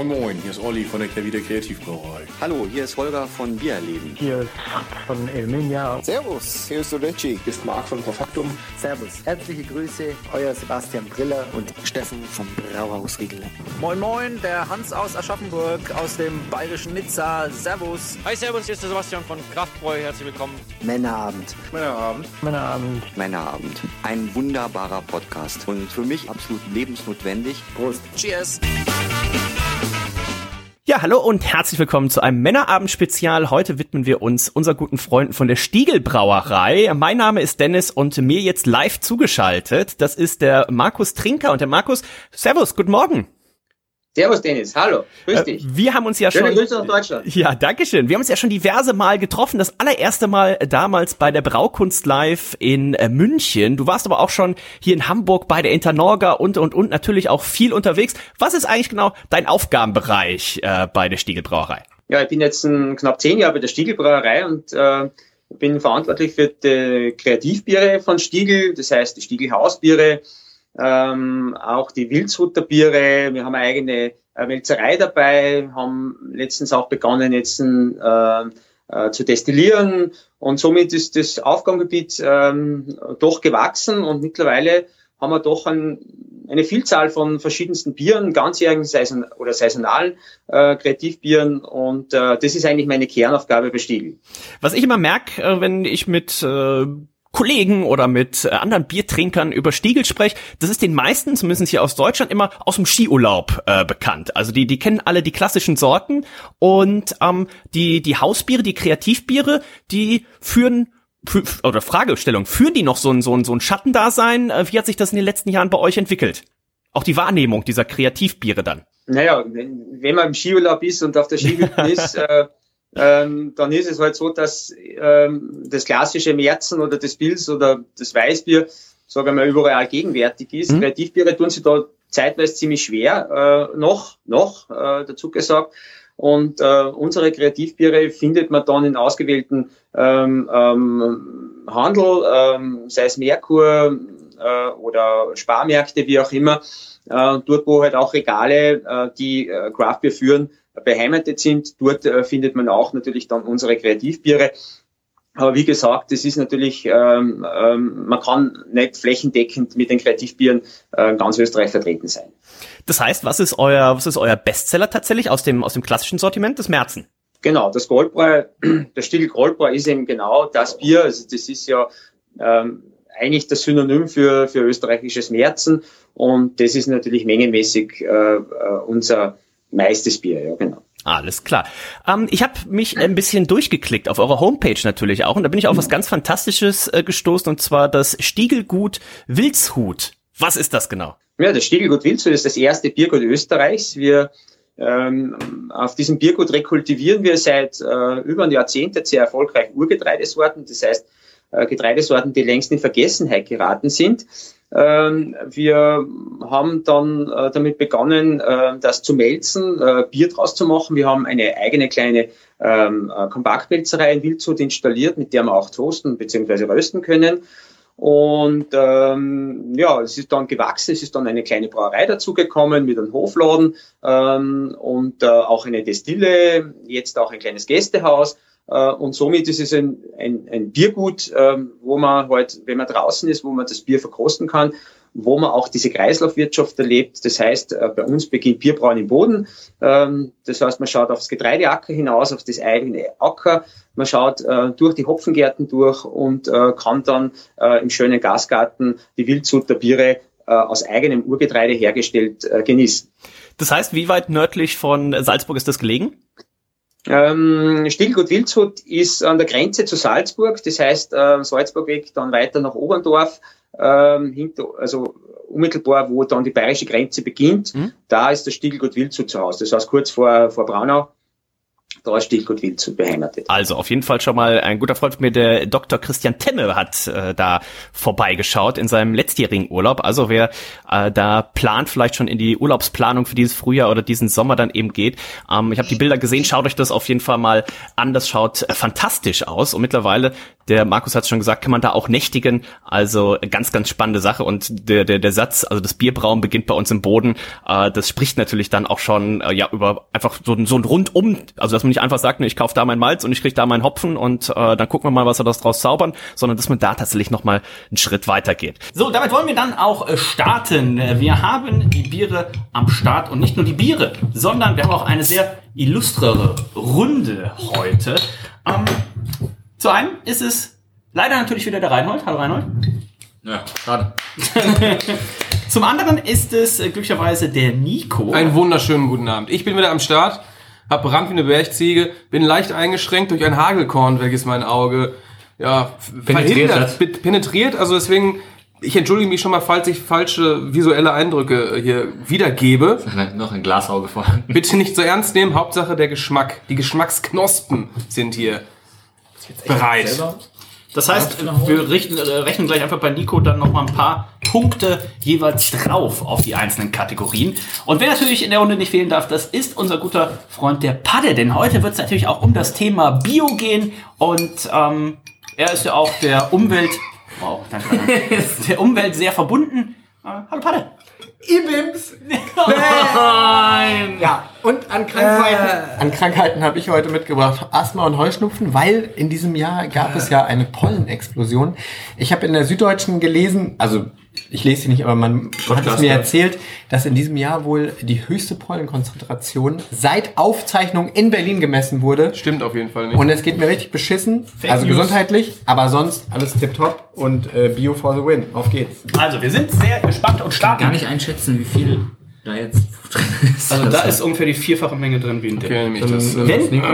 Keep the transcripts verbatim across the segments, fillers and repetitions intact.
Moin Moin, hier ist Olli von der Kehrwieder Kreativbrauerei. Hallo, hier ist Holger von Biererleben. Hier ist von Elminia. Servus, hier ist Odechi. Hier ist Marc von Profaktum. Servus, herzliche Grüße, euer Sebastian Briller und Steffen vom Brauhaus Riegele. Moin Moin, der Hans aus Aschaffenburg, aus dem bayerischen Nizza. Servus. Hi, servus, hier ist der Sebastian von Kraftbräu. Herzlich willkommen. Männerabend. Männerabend. Männerabend. Männerabend. Ein wunderbarer Podcast und für mich absolut lebensnotwendig. Prost. Cheers. Ja, hallo und herzlich willkommen zu einem Männerabend-Spezial. Heute widmen wir uns unseren guten Freunden von der Stiegl Brauerei. Mein Name ist Dennis und mir jetzt live zugeschaltet, das ist der Markus Trinker. Und der Markus, servus, guten Morgen. Servus Dennis, hallo, grüß dich. Äh, wir haben uns ja Schöne schon... Grüße nach Deutschland. Ja, dankeschön. Wir haben uns ja schon diverse Mal getroffen. Das allererste Mal damals bei der Braukunst Live in äh, München. Du warst aber auch schon hier in Hamburg bei der Internorga und, und, und natürlich auch viel unterwegs. Was ist eigentlich genau dein Aufgabenbereich äh, bei der Stiegl Brauerei? Ja, ich bin jetzt ein, knapp zehn Jahre bei der Stiegl Brauerei und äh, bin verantwortlich für die Kreativbiere von Stiegl, das heißt die Stiegl Hausbiere, Ähm, auch die Wildshutterbiere. Wir haben eine eigene äh, Melzerei dabei, haben letztens auch begonnen jetzt äh, äh, zu destillieren und somit ist das Aufgabengebiet ähm, doch gewachsen und mittlerweile haben wir doch ein, eine Vielzahl von verschiedensten Bieren, ganzjährigen Saison oder saisonalen äh, Kreativbieren und äh, das ist eigentlich meine Kernaufgabe bei Stiegl. Was ich immer merke, äh, wenn ich mit äh Kollegen oder mit äh, anderen Biertrinkern über Stiegl spreche, das ist den meisten, zumindest hier aus Deutschland, immer aus dem Skiurlaub äh, bekannt. Also die die kennen alle die klassischen Sorten und ähm, die die Hausbiere, die Kreativbiere, die führen für, oder Fragestellung, führen die noch so ein so ein so ein Schattendasein? Äh, wie hat sich das in den letzten Jahren bei euch entwickelt? Auch die Wahrnehmung dieser Kreativbiere dann? Naja, wenn, wenn man im Skiurlaub ist und auf der Skihütte ist, äh, Ähm, dann ist es halt so, dass ähm, das klassische Märzen oder das Pils oder das Weißbier, sagen wir mal, überall gegenwärtig ist. Mhm. Kreativbiere tun sich da zeitweise ziemlich schwer, äh, noch, noch, äh, dazu gesagt. Und äh, unsere Kreativbiere findet man dann in ausgewählten ähm, ähm, Handel, ähm, sei es Merkur äh, oder Sparmärkte, wie auch immer, äh, dort wo halt auch Regale, äh, die äh, Craftbier führen, beheimatet sind. Dort äh, findet man auch natürlich dann unsere Kreativbiere. Aber wie gesagt, das ist natürlich, ähm, ähm, man kann nicht flächendeckend mit den Kreativbieren äh, ganz Österreich vertreten sein. Das heißt, was ist euer, was ist euer Bestseller tatsächlich aus dem, aus dem klassischen Sortiment, das Märzen? Genau, das Goldbräu, der Stiegl Goldbräu ist eben genau das Bier. Also das ist ja ähm, eigentlich das Synonym für, für österreichisches Märzen. Und das ist natürlich mengenmäßig äh, unser meistes Bier, ja, genau. Alles klar. Ähm, ich habe mich ein bisschen durchgeklickt auf eurer Homepage natürlich auch und da bin ich auf was ganz Fantastisches äh, gestoßen und zwar das Stiegelgut Wildshut. Was ist das genau? Ja, das Stiegelgut Wildshut ist das erste Biergut Österreichs. Wir ähm, auf diesem Biergut rekultivieren wir seit äh, über ein Jahrzehnt sehr erfolgreich Urgetreidesorten, das heißt äh, Getreidesorten, die längst in Vergessenheit geraten sind. Ähm, wir haben dann äh, damit begonnen, äh, das zu melzen, äh, Bier draus zu machen. Wir haben eine eigene kleine ähm, äh, Kompaktmelzerei in Wildshut installiert, mit der wir auch toasten bzw. rösten können. Und ähm, ja, es ist dann gewachsen, es ist dann eine kleine Brauerei dazugekommen mit einem Hofladen ähm, und äh, auch eine Destille, jetzt auch ein kleines Gästehaus. Und somit ist es ein, ein, ein Biergut, ähm, wo man halt, wenn man draußen ist, wo man das Bier verkosten kann, wo man auch diese Kreislaufwirtschaft erlebt. Das heißt, äh, bei uns beginnt Bierbrauen im Boden. Ähm, das heißt, man schaut aufs Getreideacker hinaus, auf das eigene Acker. Man schaut äh, durch die Hopfengärten durch und äh, kann dann äh, im schönen Gastgarten die Wildshuter Biere äh, aus eigenem Urgetreide hergestellt äh, genießen. Das heißt, wie weit nördlich von Salzburg ist das gelegen? Ähm, Stiegelgut Wildshut ist an der Grenze zu Salzburg, das heißt äh, Salzburgweg, dann weiter nach Oberndorf, ähm, hinter, also unmittelbar, wo dann die bayerische Grenze beginnt, mhm. Da ist das Stiegelgut Wildshut zu Hause, das heißt kurz vor, vor Braunau. Da ist Stiegelgut Wildshut beheimatet. Also auf jeden Fall schon mal ein guter Freund von mir, der Doktor Christian Temme, hat äh, da vorbeigeschaut in seinem letztjährigen Urlaub. Also wer äh, da plant, vielleicht schon in die Urlaubsplanung für dieses Frühjahr oder diesen Sommer dann eben geht. Ähm, ich habe die Bilder gesehen, schaut euch das auf jeden Fall mal an. Das schaut äh, fantastisch aus und mittlerweile Der Markus hat es schon gesagt, kann man da auch nächtigen. Also ganz, ganz spannende Sache. Und der der der Satz, also das Bierbrauen beginnt bei uns im Boden, äh, das spricht natürlich dann auch schon äh, ja über einfach so, so ein Rundum, also dass man nicht einfach sagt, ne, ich kaufe da mein Malz und ich kriege da meinen Hopfen und äh, dann gucken wir mal, was wir das draus zaubern, sondern dass man da tatsächlich nochmal einen Schritt weiter geht. So, damit wollen wir dann auch äh, starten. Wir haben die Biere am Start und nicht nur die Biere, sondern wir haben auch eine sehr illustrere Runde heute. Ähm, Zu einem ist es leider natürlich wieder der Reinhold. Hallo Reinhold. Ja, schade. Zum anderen ist es äh, glücklicherweise der Nico. Einen wunderschönen guten Abend. Ich bin wieder am Start, hab Brand wie eine Bergziege, bin leicht eingeschränkt durch ein Hagelkorn, welches mein Auge ja Penetriert verhindert, pe- penetriert. Also deswegen, ich entschuldige mich schon mal, falls ich falsche visuelle Eindrücke hier wiedergebe. Noch ein Glasauge vorhanden. Bitte nicht so ernst nehmen, Hauptsache der Geschmack. Die Geschmacksknospen sind hier bereit. Das heißt, wir richten, äh, rechnen gleich einfach bei Nico dann nochmal ein paar Punkte jeweils drauf auf die einzelnen Kategorien. Und wer natürlich in der Runde nicht fehlen darf, das ist unser guter Freund der Padde. Denn heute wird es natürlich auch um das Thema Bio gehen. Und ähm, er ist ja auch der Umwelt, wow, danke, danke. der Umwelt sehr verbunden. Äh, hallo Padde. Ibims! Nein! Ja, und an Krankheiten, äh. an Krankheiten habe ich heute mitgebracht Asthma und Heuschnupfen, weil in diesem Jahr gab es ja eine Pollenexplosion. Ich habe in der Süddeutschen gelesen, also ich lese sie nicht, aber man hat es mir erzählt, dass in diesem Jahr wohl die höchste Pollenkonzentration seit Aufzeichnung in Berlin gemessen wurde. Stimmt auf jeden Fall nicht. Und es geht mir richtig beschissen, Fake also News. Gesundheitlich, aber sonst alles tipptopp und äh, Bio for the win. Auf geht's. Also, wir sind sehr gespannt und starten. Gar nicht einschätzen, wie viel da jetzt drin ist. Also da ist ungefähr die vierfache Menge drin wie in Okay, nämlich das, Denn das wir,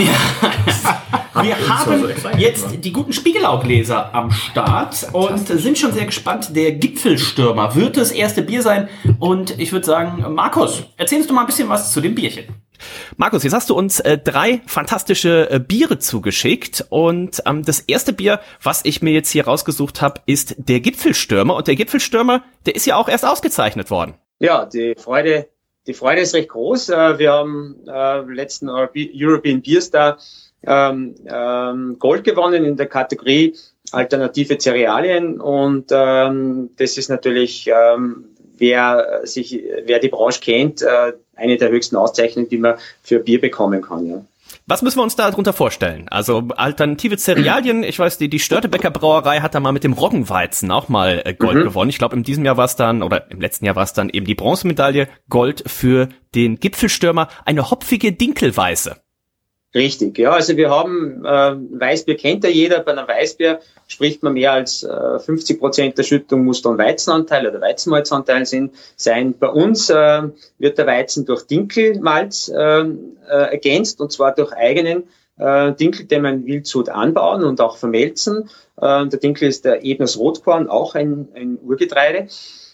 wir haben jetzt die guten Spiegelaugläser am Start und sind schon sehr gespannt. Der Gipfelstürmer wird das erste Bier sein. Und ich würde sagen, Markus, erzähl uns doch mal ein bisschen was zu dem Bierchen. Markus, jetzt hast du uns äh, drei fantastische äh, Biere zugeschickt und ähm, das erste Bier, was ich mir jetzt hier rausgesucht habe, ist der Gipfelstürmer und der Gipfelstürmer, der ist ja auch erst ausgezeichnet worden. Ja, die Freude, die Freude ist recht groß. Wir haben äh, letzten European Beer Star ähm, ähm, Gold gewonnen in der Kategorie alternative Cerealien und ähm, das ist natürlich, ähm, wer sich, wer die Branche kennt, äh, eine der höchsten Auszeichnungen, die man für Bier bekommen kann. Ja. Was müssen wir uns da drunter vorstellen? Also alternative Cerealien, ich weiß, die, die Störtebecker Brauerei hat da mal mit dem Roggenweizen auch mal äh, Gold mhm. gewonnen. Ich glaube, in diesem Jahr war es dann, oder im letzten Jahr war es dann eben die Bronzemedaille Gold für den Gipfelstürmer, eine hopfige Dinkelweiße. Richtig, ja, also wir haben, äh, Weißbier kennt ja jeder, bei einem Weißbier spricht man mehr als äh, fünfzig Prozent der Schüttung muss dann Weizenanteil oder Weizenmalzanteil sind, sein. Bei uns äh, wird der Weizen durch Dinkelmalz äh, äh, ergänzt und zwar durch eigenen äh, Dinkel, den wir in Wildshut anbauen und auch vermelzen. Äh, der Dinkel ist der Ebners Rotkorn, auch ein, ein Urgetreide.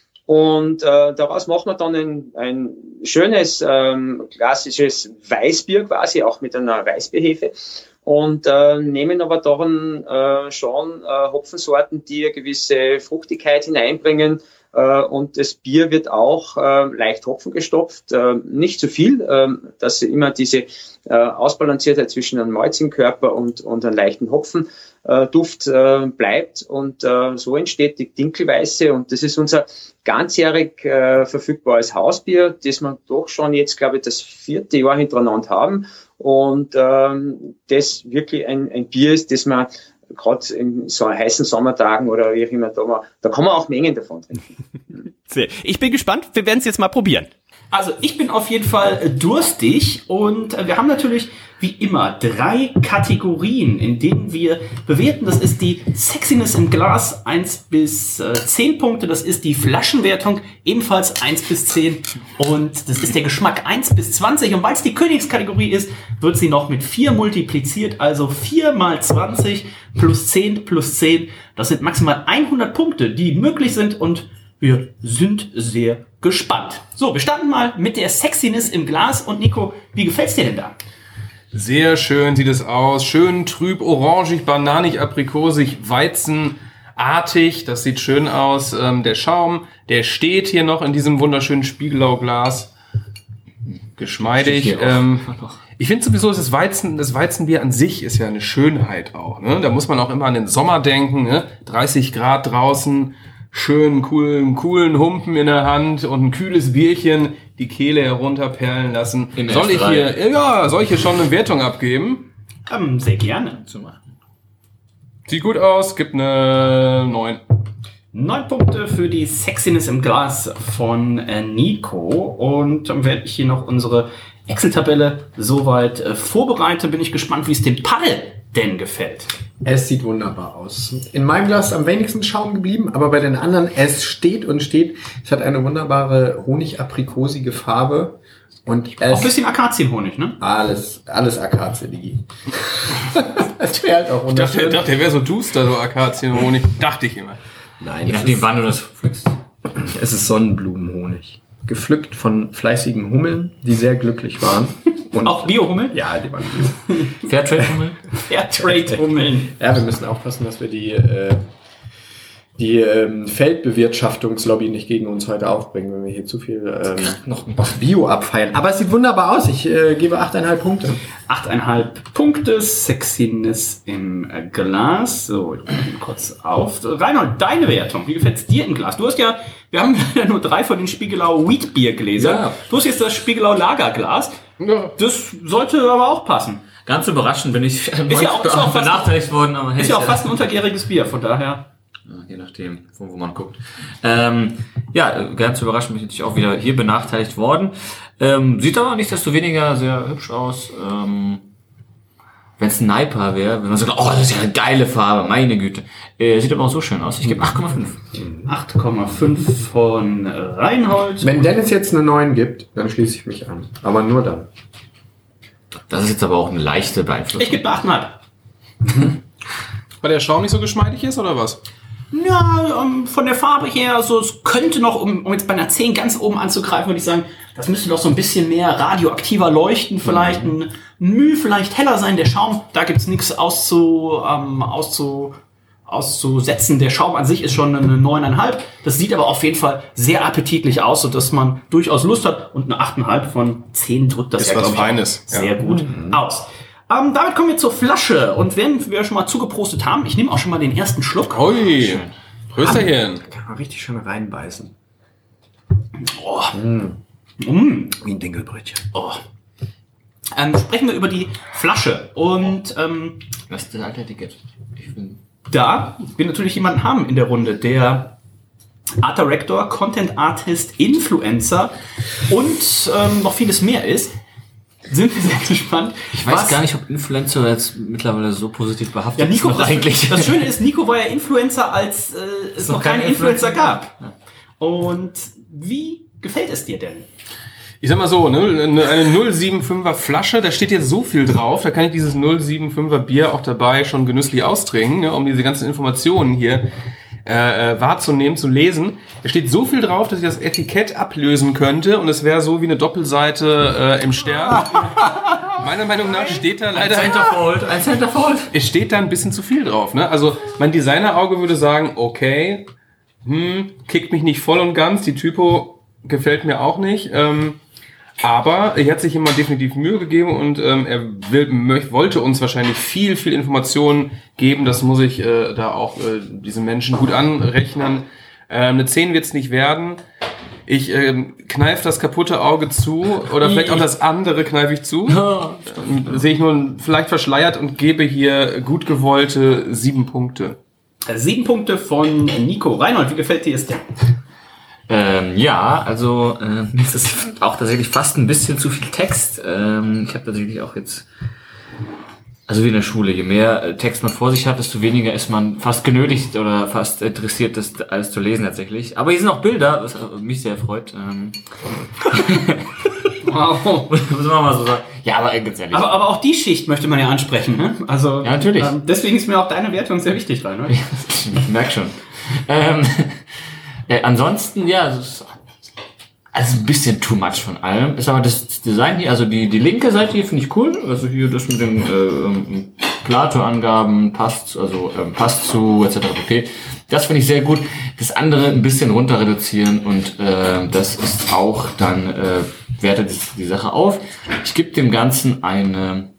Und äh, daraus machen wir dann ein, ein schönes, ähm, klassisches Weißbier quasi, auch mit einer Weißbierhefe. Und äh, nehmen aber darin äh, schon äh, Hopfensorten, die eine gewisse Fruchtigkeit hineinbringen. Äh, und das Bier wird auch äh, leicht Hopfen gestopft, äh, nicht zu viel, äh, dass immer diese äh, Ausbalanciertheit zwischen einem malzigen Körper und, und einem leichten Hopfenduft äh, bleibt. Und äh, so entsteht die Dinkelweiße. Und das ist unser ganzjährig äh, verfügbares Hausbier, das wir doch schon jetzt, glaube ich, das vierte Jahr hintereinander haben. Und ähm, das wirklich ein, ein Bier ist, das man gerade in so heißen Sommertagen oder wie auch immer da mal, da kann man auch Mengen davon trinken. Ich bin gespannt, wir werden es jetzt mal probieren. Also ich bin auf jeden Fall durstig und wir haben natürlich wie immer drei Kategorien, in denen wir bewerten. Das ist die Sexiness im Glas, eins bis zehn Punkte. Das ist die Flaschenwertung, ebenfalls eins bis zehn. Und das ist der Geschmack, eins bis zwanzig. Und weil es die Königskategorie ist, wird sie noch mit vier multipliziert. Also vier mal zwanzig plus zehn plus zehn. Das sind maximal hundert Punkte, die möglich sind. Und wir sind sehr gespannt. So, wir starten mal mit der Sexiness im Glas. Und Nico, wie gefällt's dir denn da? Sehr schön sieht es aus. Schön trüb, orangig, bananig, aprikosig, weizenartig. Das sieht schön aus. Ähm, der Schaum, der steht hier noch in diesem wunderschönen Spiegelauglas. Geschmeidig. Ähm, Ich finde sowieso, das Weizen, das Weizenbier an sich ist ja eine Schönheit auch. Ne? Da muss man auch immer an den Sommer denken. Ne? dreißig Grad draußen, schön coolen, coolen Humpen in der Hand und ein kühles Bierchen, die Kehle herunterperlen lassen. In soll ich hier, ja, soll ich hier schon eine Wertung abgeben? Ähm, sehr gerne. Zu machen. Sieht gut aus, gibt eine neun. Neun Punkte für die Sexiness im Glas von äh, Nico. Und dann werde ich hier noch unsere Excel-Tabelle soweit äh, vorbereite. Bin ich gespannt, wie es dem Paddel denn gefällt. Es sieht wunderbar aus. In meinem Glas am wenigsten Schaum geblieben, aber bei den anderen, es steht und steht. Es hat eine wunderbare honig-aprikosige Farbe. Und es auch ein bisschen Akazienhonig, ne? Alles, alles Akazie, Digi. Das wäre halt auch wunderschön. Ich dachte, ich dachte, der wäre so duster, so Akazienhonig. Dachte ich immer. Nein. Je nachdem, wann du das pflückst. Es ist Sonnenblumenhonig. Gepflückt von fleißigen Hummeln, die sehr glücklich waren. Und auch Bio-Hummeln? Ja, die waren Bio. Fairtrade-Hummeln? Fairtrade-Hummeln. Ja, wir müssen aufpassen, dass wir die, äh, die ähm, Feldbewirtschaftungslobby nicht gegen uns heute aufbringen, wenn wir hier zu viel ähm, noch Bio abfeiern. Aber es sieht wunderbar aus. Ich äh, gebe acht Komma fünf Punkte. acht Komma fünf Punkte. Sexiness im äh, Glas. So, ich rufe ihn kurz auf. Reinhold, deine Wertung. Wie gefällt es dir im Glas? Du hast ja, wir haben ja nur drei von den Spiegelau Wheatbier-Gläsern. Ja. Du hast jetzt das Spiegelau Lagerglas. Ja. Das sollte aber auch passen. Ganz überraschend bin ich äh, ist ja auch, ist auch benachteiligt worden. Aber ist ja auch fast ein untergäriges Bier, von daher. Je nachdem, wo, wo man guckt. Ähm, ja, ganz überraschend bin ich natürlich auch wieder hier benachteiligt worden. Ähm, sieht aber nichtsdestoweniger sehr hübsch aus. Ähm, wenn es ein Sniper wäre, wenn man sagt, oh, das ist ja eine geile Farbe, meine Güte. Äh, sieht aber auch so schön aus. Ich gebe acht Komma fünf. acht Komma fünf von Reinhold. Wenn Dennis jetzt eine neun gibt, dann schließe ich mich an. Aber nur dann. Das ist jetzt aber auch eine leichte Beeinflussung. Ich gebe acht Komma fünf. Weil der Schaum nicht so geschmeidig ist, oder was? Ja, um, von der Farbe her, also es könnte noch, um, um jetzt bei einer zehn ganz oben anzugreifen, würde ich sagen, das müsste noch so ein bisschen mehr radioaktiver leuchten, vielleicht mhm. ein Müh, vielleicht heller sein. Der Schaum, da gibt's nichts auszu, ähm, auszu, auszusetzen. Der Schaum an sich ist schon eine neun Komma fünf. Das sieht aber auf jeden Fall sehr appetitlich aus, sodass man durchaus Lust hat. Und eine acht Komma fünf von zehn drückt das ist ja, was Feines. Sehr ja. gut mhm. aus. Ähm, damit kommen wir zur Flasche. Und wenn wir schon mal zugeprostet haben, ich nehme auch schon mal den ersten Schluck. Ui, Prösterchen. Da kann man richtig schön reinbeißen. Oh. Mm. Mm. Wie ein Dinkelbrötchen. Oh. Ähm, sprechen wir über die Flasche. Und ähm, was ist das alte Etikett? Ich bin da wir natürlich jemanden haben in der Runde, der Art Director, Content Artist, Influencer und ähm, noch vieles mehr ist. Sind wir sehr gespannt. Ich weiß was? gar nicht, ob Influencer jetzt mittlerweile so positiv behaftet ja, Nico, ist. Das, eigentlich. Das Schöne ist, Nico war ja Influencer, als äh, es noch, noch keine Influencer, Influencer gab. Ja. Und wie gefällt es dir denn? Ich sag mal so, ne, eine null Komma fünfundsiebziger Flasche, da steht jetzt so viel drauf, da kann ich dieses null Komma fünfundsiebziger Bier auch dabei schon genüsslich austrinken, ne, um diese ganzen Informationen hier äh, wahrzunehmen, zu lesen. Da steht so viel drauf, dass ich das Etikett ablösen könnte und es wäre so wie eine Doppelseite äh, im Stern. Meiner Meinung nach steht da leider... Ein Centerfold, ein Centerfold. Es steht da ein bisschen zu viel drauf, ne? Also mein Designerauge würde sagen, okay, hm, kickt mich nicht voll und ganz, die Typo gefällt mir auch nicht, ähm, aber er hat sich immer definitiv Mühe gegeben und ähm, er will, möcht, wollte uns wahrscheinlich viel, viel Informationen geben. Das muss ich äh, da auch äh, diesen Menschen gut anrechnen. Ähm, eine zehn wird's nicht werden. Ich ähm, kneife das kaputte Auge zu oder vielleicht auch das andere kneife ich zu. Ähm, sehe ich nur vielleicht verschleiert und gebe hier gut gewollte sieben Punkte. Sieben Punkte von Nico. Reinhold, wie gefällt dir es denn? Ähm, ja, also äh, mir ist das auch tatsächlich fast ein bisschen zu viel Text. Ähm, ich habe tatsächlich auch jetzt, also wie in der Schule, je mehr Text man vor sich hat, desto weniger ist man fast genötigt oder fast interessiert, das alles zu lesen tatsächlich. Aber hier sind auch Bilder, was mich sehr freut. Ähm. Wow. Muss man mal so sagen. Ja, aber ganz ehrlich. Aber, aber auch die Schicht möchte man ja ansprechen, ne? Also, ja, natürlich. Ähm, deswegen ist mir auch deine Wertung sehr wichtig, Reinhold. Ich merke schon. ähm, Äh, ansonsten, ja, es ist also ein bisschen too much von allem. Ist aber das Design hier, also die die linke Seite hier finde ich cool. Also hier das mit den äh, Plato-Angaben passt, also ähm, passt zu et cetera pp. Das finde ich sehr gut. Das andere ein bisschen runter reduzieren und äh, das ist auch dann äh, werte die, die Sache auf. Ich gebe dem Ganzen eine,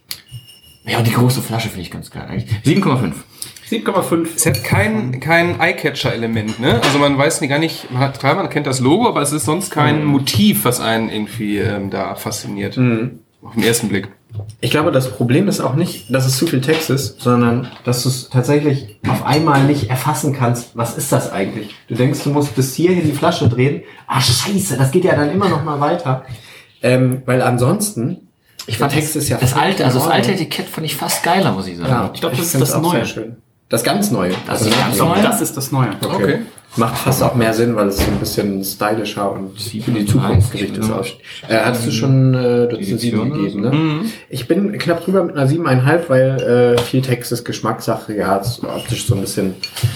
ja, die große Flasche finde ich ganz geil eigentlich. sieben Komma fünf. sieben Komma fünf. Es hat kein, kein Eye-Catcher-Element, ne? Also man weiß gar nicht, man hat, klar, man kennt das Logo, aber es ist sonst kein Mhm. Motiv, was einen irgendwie ähm, da fasziniert. Mhm. Auf den ersten Blick. Ich glaube, das Problem ist auch nicht, dass es zu viel Text ist, sondern dass du es tatsächlich auf einmal nicht erfassen kannst. Was ist das eigentlich? Du denkst, du musst bis hierhin die Flasche drehen. Ah, scheiße, das geht ja dann immer noch mal weiter. Ähm, weil ansonsten, Ich fand der Text ist ja das völlig alte, also das in Ordnung. alte Etikett fand ich fast geiler, muss ich sagen. Ja, Ich glaube, das ist find's das auch Neue. sehr schön. Das ganz Neue. Das ist ganz ja. neu. Das ist das Neue. Okay. Okay. Macht fast auch mehr Sinn, weil es so ein bisschen stylischer und für die Zukunft gerichtet ja. aussieht. Äh, hattest du schon, äh, du hast eine sieben Edition gegeben, oder ne? Mhm. Ich bin knapp drüber mit einer sieben Komma fünf, weil äh, viel Text ist Geschmackssache. Ja, ist optisch so ein bisschen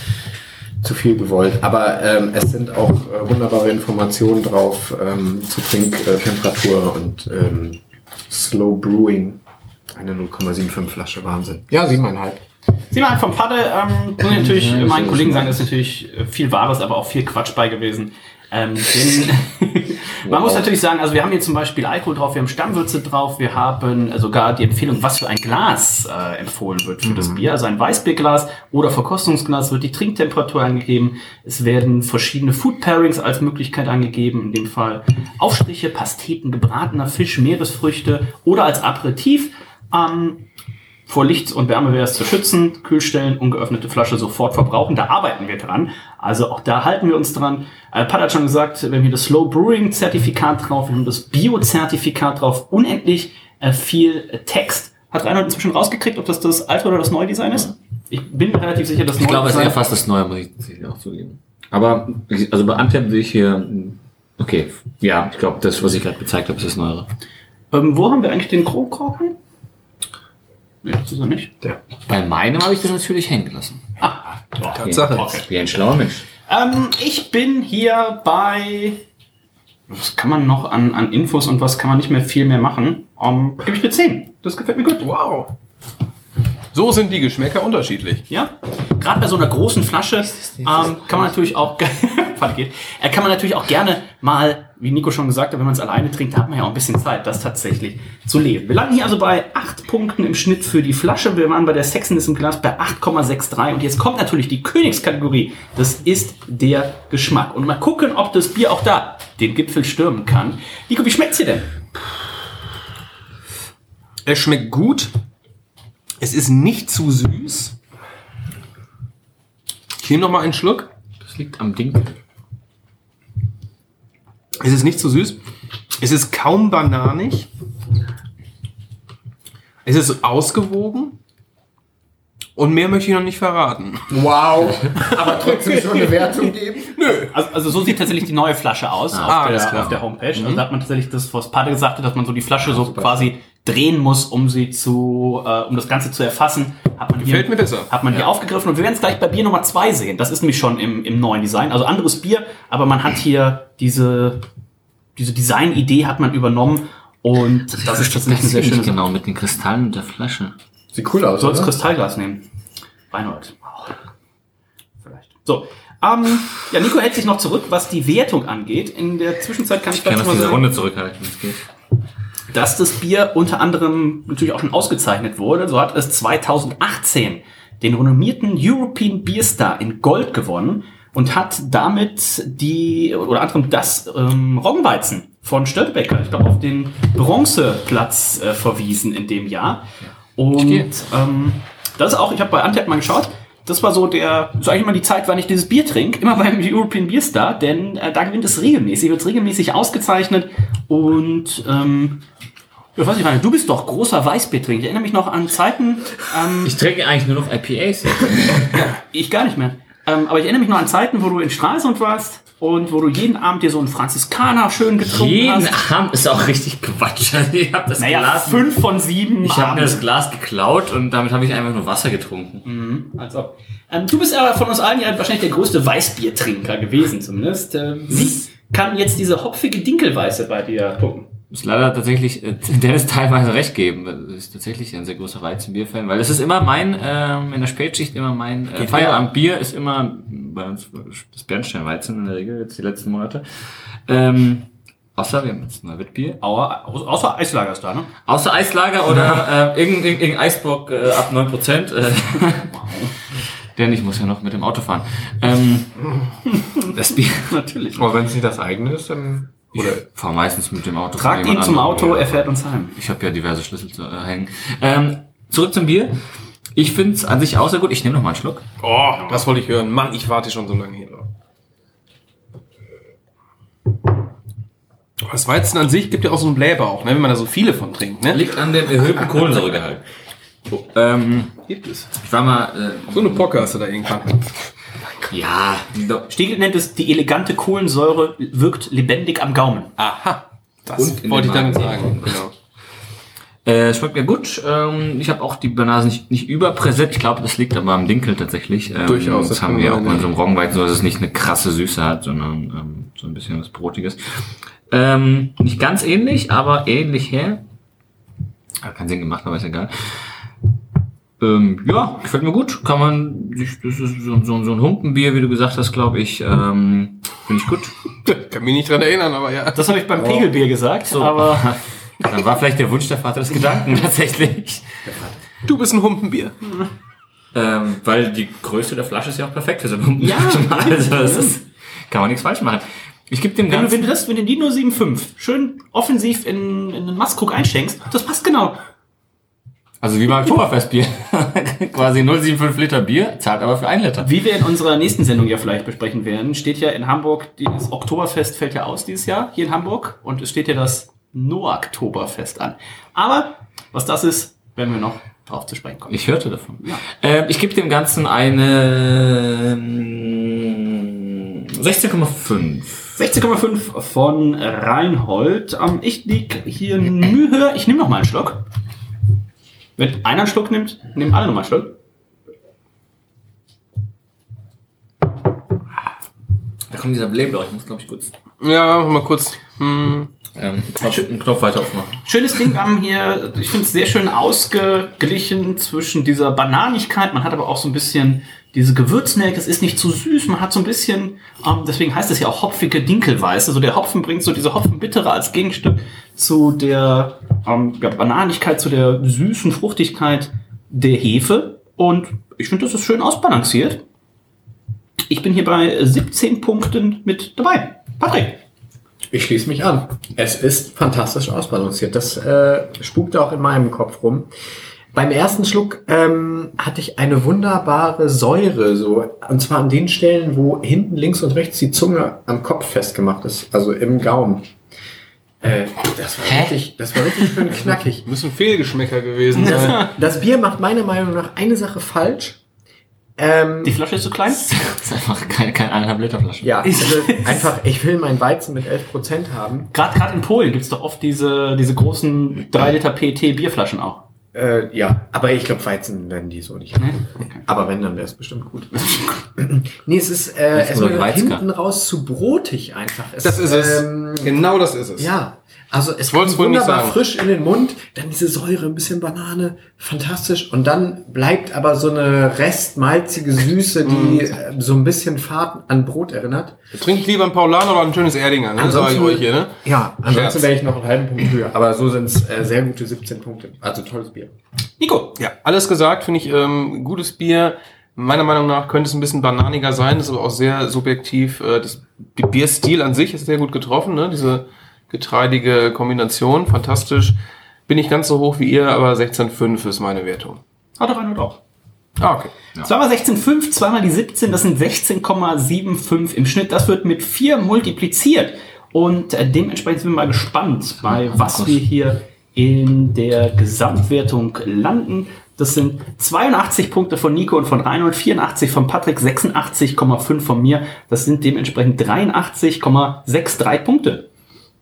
zu viel gewollt. Aber ähm, es sind auch äh, wunderbare Informationen drauf ähm, zu Trinktemperatur und ähm, Slow Brewing. Eine null Komma fünfundsiebzig Flasche, Wahnsinn. Ja, sieben Komma fünf. Sieh mal, vom Padde, ähm, muss ich natürlich Ja, meinen so Kollegen ist sagen, da ist natürlich viel Wahres, aber auch viel Quatsch bei gewesen. Ähm, denn man muss natürlich sagen, also wir haben hier zum Beispiel Alkohol drauf, wir haben Stammwürze drauf, wir haben sogar die Empfehlung, was für ein Glas äh, empfohlen wird für das Bier. Also ein Weißbierglas oder Verkostungsglas wird die Trinktemperatur angegeben. Es werden verschiedene Food Pairings als Möglichkeit angegeben, in dem Fall Aufstriche, Pasteten, gebratener Fisch, Meeresfrüchte oder als Aperitif. Ähm, Vor Licht und Wärme wäre es zu schützen, Kühlstellen, ungeöffnete Flasche sofort verbrauchen. Da arbeiten wir dran. Also auch da halten wir uns dran. Äh, Pat hat schon gesagt, wir haben hier das Slow Brewing Zertifikat drauf, wir haben das Bio-Zertifikat drauf, unendlich äh, viel äh, Text. Hat Reinhold inzwischen rausgekriegt, ob das das alte oder das neue Design ist? Ich bin mir relativ sicher, das neue Ich glaube, es ist Design. eher fast das Neue, muss ich, muss ich auch zugeben. Aber, ich- also bei Antwerpen sehe ich hier, okay, ja, ich glaube, das, was ich gerade gezeigt habe, ist das Neuere. Ähm, wo haben wir eigentlich den Kronkorken? Nee, das ist er nicht. Der. Bei meinem habe ich das natürlich hängen gelassen. Ah, doch. Tatsache. Okay. Wie ein schlauer Mensch. Ähm, ich bin hier bei... Was kann man noch an, an Infos und was kann man nicht mehr viel mehr machen? Um, gebe ich mir zehn. Das gefällt mir gut. Wow. So sind die Geschmäcker unterschiedlich. Ja, gerade bei so einer großen Flasche ähm, kann man natürlich auch, Warte, geht. Äh, kann man natürlich auch gerne mal, wie Nico schon gesagt hat, wenn man es alleine trinkt, da hat man ja auch ein bisschen Zeit, das tatsächlich zu leben. Wir landen hier also bei acht Punkten im Schnitt für die Flasche. Wir waren bei der Sexiness im Glas bei acht Komma dreiundsechzig und jetzt kommt natürlich die Königskategorie. Das ist der Geschmack. Und mal gucken, ob das Bier auch da den Gipfel stürmen kann. Nico, wie schmeckt's dir denn? Es schmeckt gut. Es ist nicht zu süß. Ich nehme noch mal einen Schluck. Das liegt am Ding. Es ist nicht zu süß. Es ist kaum bananig. Es ist ausgewogen. Und mehr möchte ich noch nicht verraten. Wow. Aber trotzdem schon eine Wertung geben? Nö. Also, also so sieht tatsächlich die neue Flasche aus Ah, auf, alles der, klar. auf der Homepage. Mhm. Also da hat man tatsächlich das, was Pate gesagt hat, dass man so die Flasche so quasi drehen muss, um sie zu, äh, um das Ganze zu erfassen. Hat man Gefällt hier, mir besser. Hat man hier aufgegriffen und wir werden es gleich bei Bier Nummer zwei sehen. Das ist nämlich schon im, im neuen Design. Also anderes Bier, aber man hat hier diese, diese Design-Idee hat man übernommen und das, das ist tatsächlich eine sehr schöne Sache. Genau, mit den Kristallen und der Flasche. Sieht cool aus, Du sollst oder? Kristallglas nehmen. Reinhold. Wow. Vielleicht. So. Ähm, ja, Nico hält sich noch zurück, was die Wertung angeht. In der Zwischenzeit kann ich, Ich kann vielleicht das schon mal diese sagen, Runde zurückhalten, wenn es geht. dass das Bier unter anderem natürlich auch schon ausgezeichnet wurde. So hat es zweitausendachtzehn den renommierten European Beer Star in Gold gewonnen und hat damit die, oder anderem das ähm, Roggenweizen von Störtebeker, ich glaube, auf den Bronzeplatz äh, verwiesen in dem Jahr. Und ähm, das ist auch, ich habe bei Antwerp mal geschaut, das war so der, so eigentlich mal die Zeit, wann ich dieses Bier trinke, immer beim European Beer Star, denn äh, da gewinnt es regelmäßig, wird es regelmäßig ausgezeichnet und ähm, ja, weiß ich gar nicht, du bist doch großer Weißbiertrinker. Ich erinnere mich noch an Zeiten. Ähm, Ich trinke eigentlich nur noch I P As jetzt. ich gar nicht mehr. Ähm, aber ich erinnere mich noch an Zeiten, wo du in Stralsund warst und wo du jeden Abend dir so einen Franziskaner schön getrunken Jeden hast. Abend ist auch richtig Quatsch. Also ich habe das Naja, Glas. fünf von sieben Ich habe mir Abends. das Glas geklaut und damit habe ich einfach nur Wasser getrunken. Mhm, als ob. Ähm, du bist aber von uns allen ja wahrscheinlich der größte Weißbiertrinker gewesen zumindest. Ähm, wie kann jetzt diese hopfige Dinkelweiße bei dir gucken? Muss leider tatsächlich äh, Dennis teilweise recht geben. Das ist tatsächlich ein sehr großer Weizenbier-Fan, weil das ist immer mein, ähm, in der Spätschicht immer mein äh, Geht Feierabendbier ist immer bei uns das Bernsteinweizen in der Regel, jetzt die letzten Monate. Ähm, Außer, wir haben jetzt ein Witbier. Außer, außer Eislager ist da, ne? Außer Eislager oder äh, irgendein, irgendein Eisbock äh, ab neun Prozent. Äh, Denn ich muss ja noch mit dem Auto fahren. Ähm, das Bier. Natürlich. Aber wenn es nicht das eigene ist, dann... Oder ich fahre meistens mit dem Auto. Tragt ihn zum Auto, er fährt uns heim. Ich habe ja diverse Schlüssel zu äh, hängen. Ähm, zurück zum Bier. Ich finde es an sich auch sehr gut. Ich nehme noch mal einen Schluck. Oh, das wollte ich hören. Mann, ich warte schon so lange hier drauf. Das Weizen an sich gibt ja auch so einen Blähbauch, ne, wenn man da so viele von trinkt. Ne? Liegt an dem erhöhten Kohlensäuregehalt. Oh, ähm, gibt es. Ich war mal... Äh, so eine Pocke hast du da irgendwann. Ja. Stiegel nennt es, die elegante Kohlensäure wirkt lebendig am Gaumen. Aha. Das wollte ich damit sagen. Genau. Äh, schmeckt mir gut. Ähm, ich habe auch die Banase nicht, nicht überpräsent. Ich glaube, das liegt aber am Dinkel tatsächlich. Ähm, Durchaus. Das, das haben wir auch mal in so einem Roggenweizen, so dass es nicht eine krasse Süße hat, sondern ähm, so ein bisschen was Brotiges. Ähm, nicht ganz ähnlich, aber ähnlich her. Hat keinen Sinn gemacht, aber ist egal. Ähm, ja, gefällt mir gut. Kann man sich, das ist so, so, so ein Humpenbier, wie du gesagt hast, glaube ich. Ähm, Finde ich gut. Kann mich nicht dran erinnern, aber ja. Das habe ich beim Pegelbier gesagt, so. Aber... Dann war vielleicht der Wunsch der Vater des Gedanken tatsächlich. Du bist ein Humpenbier. Ähm, weil die Größe der Flasche ist ja auch perfekt für so ein Humpenbier. Ja, also das ist, kann man nichts falsch machen. Ich gebe dem wenn Ganzen... du, wenn du das, wenn du die null sieben fünf schön offensiv in, in den Mastkrug einschenkst, das passt genau. Also wie beim Oktoberfestbier. Quasi null Komma fünfundsiebzig Liter Bier, zahlt aber für ein Liter. Wie wir in unserer nächsten Sendung ja vielleicht besprechen werden, steht ja in Hamburg, das Oktoberfest fällt ja aus dieses Jahr, hier in Hamburg. Und es steht ja das No-Oktoberfest an. Aber was das ist, werden wir noch drauf zu sprechen kommen. Ich hörte davon. Ja. Äh, ich gebe dem Ganzen eine sechzehn Komma fünf. sechzehn Komma fünf von Reinhold. Ähm, ich lieg hier Mühe höher. Ich nehme noch mal einen Schluck. Wenn einer einen Schluck nimmt, nehmen alle noch mal einen Schluck. Da kommt dieser Blähbauch. Ich muss, glaube ich, kurz... Ja, mal kurz... Hm. Ähm, Knopf, einen Knopf weiter aufmachen. Schönes Ding haben hier, ich finde es sehr schön ausgeglichen zwischen dieser Bananigkeit, man hat aber auch so ein bisschen diese Gewürznelke, es ist nicht zu süß, man hat so ein bisschen, ähm, deswegen heißt es ja auch hopfige Dinkelweiße, so der Hopfen bringt so diese Hopfenbittere als Gegenstück zu der ähm, ja, Bananigkeit, zu der süßen Fruchtigkeit der Hefe und ich finde, das ist schön ausbalanciert. Ich bin hier bei siebzehn Punkten mit dabei. Patrick. Ich schließe mich an. Es ist fantastisch ausbalanciert. Das äh, spukt auch in meinem Kopf rum. Beim ersten Schluck ähm, hatte ich eine wunderbare Säure, so, und zwar an den Stellen, wo hinten links und rechts die Zunge am Kopf festgemacht ist, also im Gaumen. Äh, das war Hä? richtig, das war richtig schön knackig. Müssen Fehlgeschmäcker gewesen sein. Das, das Bier macht meiner Meinung nach eine Sache falsch. Ähm, Die Flasche ist zu klein? Das ist einfach keine, keine eineinhalb Liter Flasche. Ja, also einfach, ich will meinen Weizen mit elf Prozent haben. Gerade gerade in Polen gibt's doch oft diese diese großen drei Liter P E T Bierflaschen auch. Äh, ja, aber ich glaube, Weizen werden die so nicht haben. Okay. Aber wenn, dann wäre es bestimmt gut. Nee, es ist, äh, es wird hinten raus zu brotig einfach. Es, das ist es. Ähm, genau das ist es. Ja, also es kommt wunderbar frisch in den Mund, dann diese Säure, ein bisschen Banane, fantastisch. Und dann bleibt aber so eine restmalzige Süße, die mm. so ein bisschen Fahrt an Brot erinnert. Trinkt lieber ein Paulaner oder ein schönes Erdinger, ne? Sag ich euch hier, ne? Ja, ansonsten wäre ich noch einen halben Punkt höher. Aber so sind es äh, sehr gute siebzehn Punkte. Also tolles Bier. Nico. Ja, alles gesagt, finde ich, ähm, gutes Bier. Meiner Meinung nach könnte es ein bisschen bananiger sein, ist aber auch sehr subjektiv. Äh, das Bierstil an sich ist sehr gut getroffen, ne? Diese getreidige Kombination, fantastisch. Bin nicht ganz so hoch wie ihr, aber sechzehn Komma fünf ist meine Wertung. Hat doch einer auch. Ah, okay. Ja. Zweimal sechzehn Komma fünf, zweimal die siebzehn, das sind sechzehn Komma fünfundsiebzig im Schnitt. Das wird mit vier multipliziert. Und äh, dementsprechend sind wir mal gespannt, bei was wir hier in der Gesamtwertung landen. Das sind zweiundachtzig Punkte von Nico und von Reinhold, vierundachtzig von Patrick, sechsundachtzig Komma fünf von mir. Das sind dementsprechend dreiundachtzig Komma dreiundsechzig Punkte.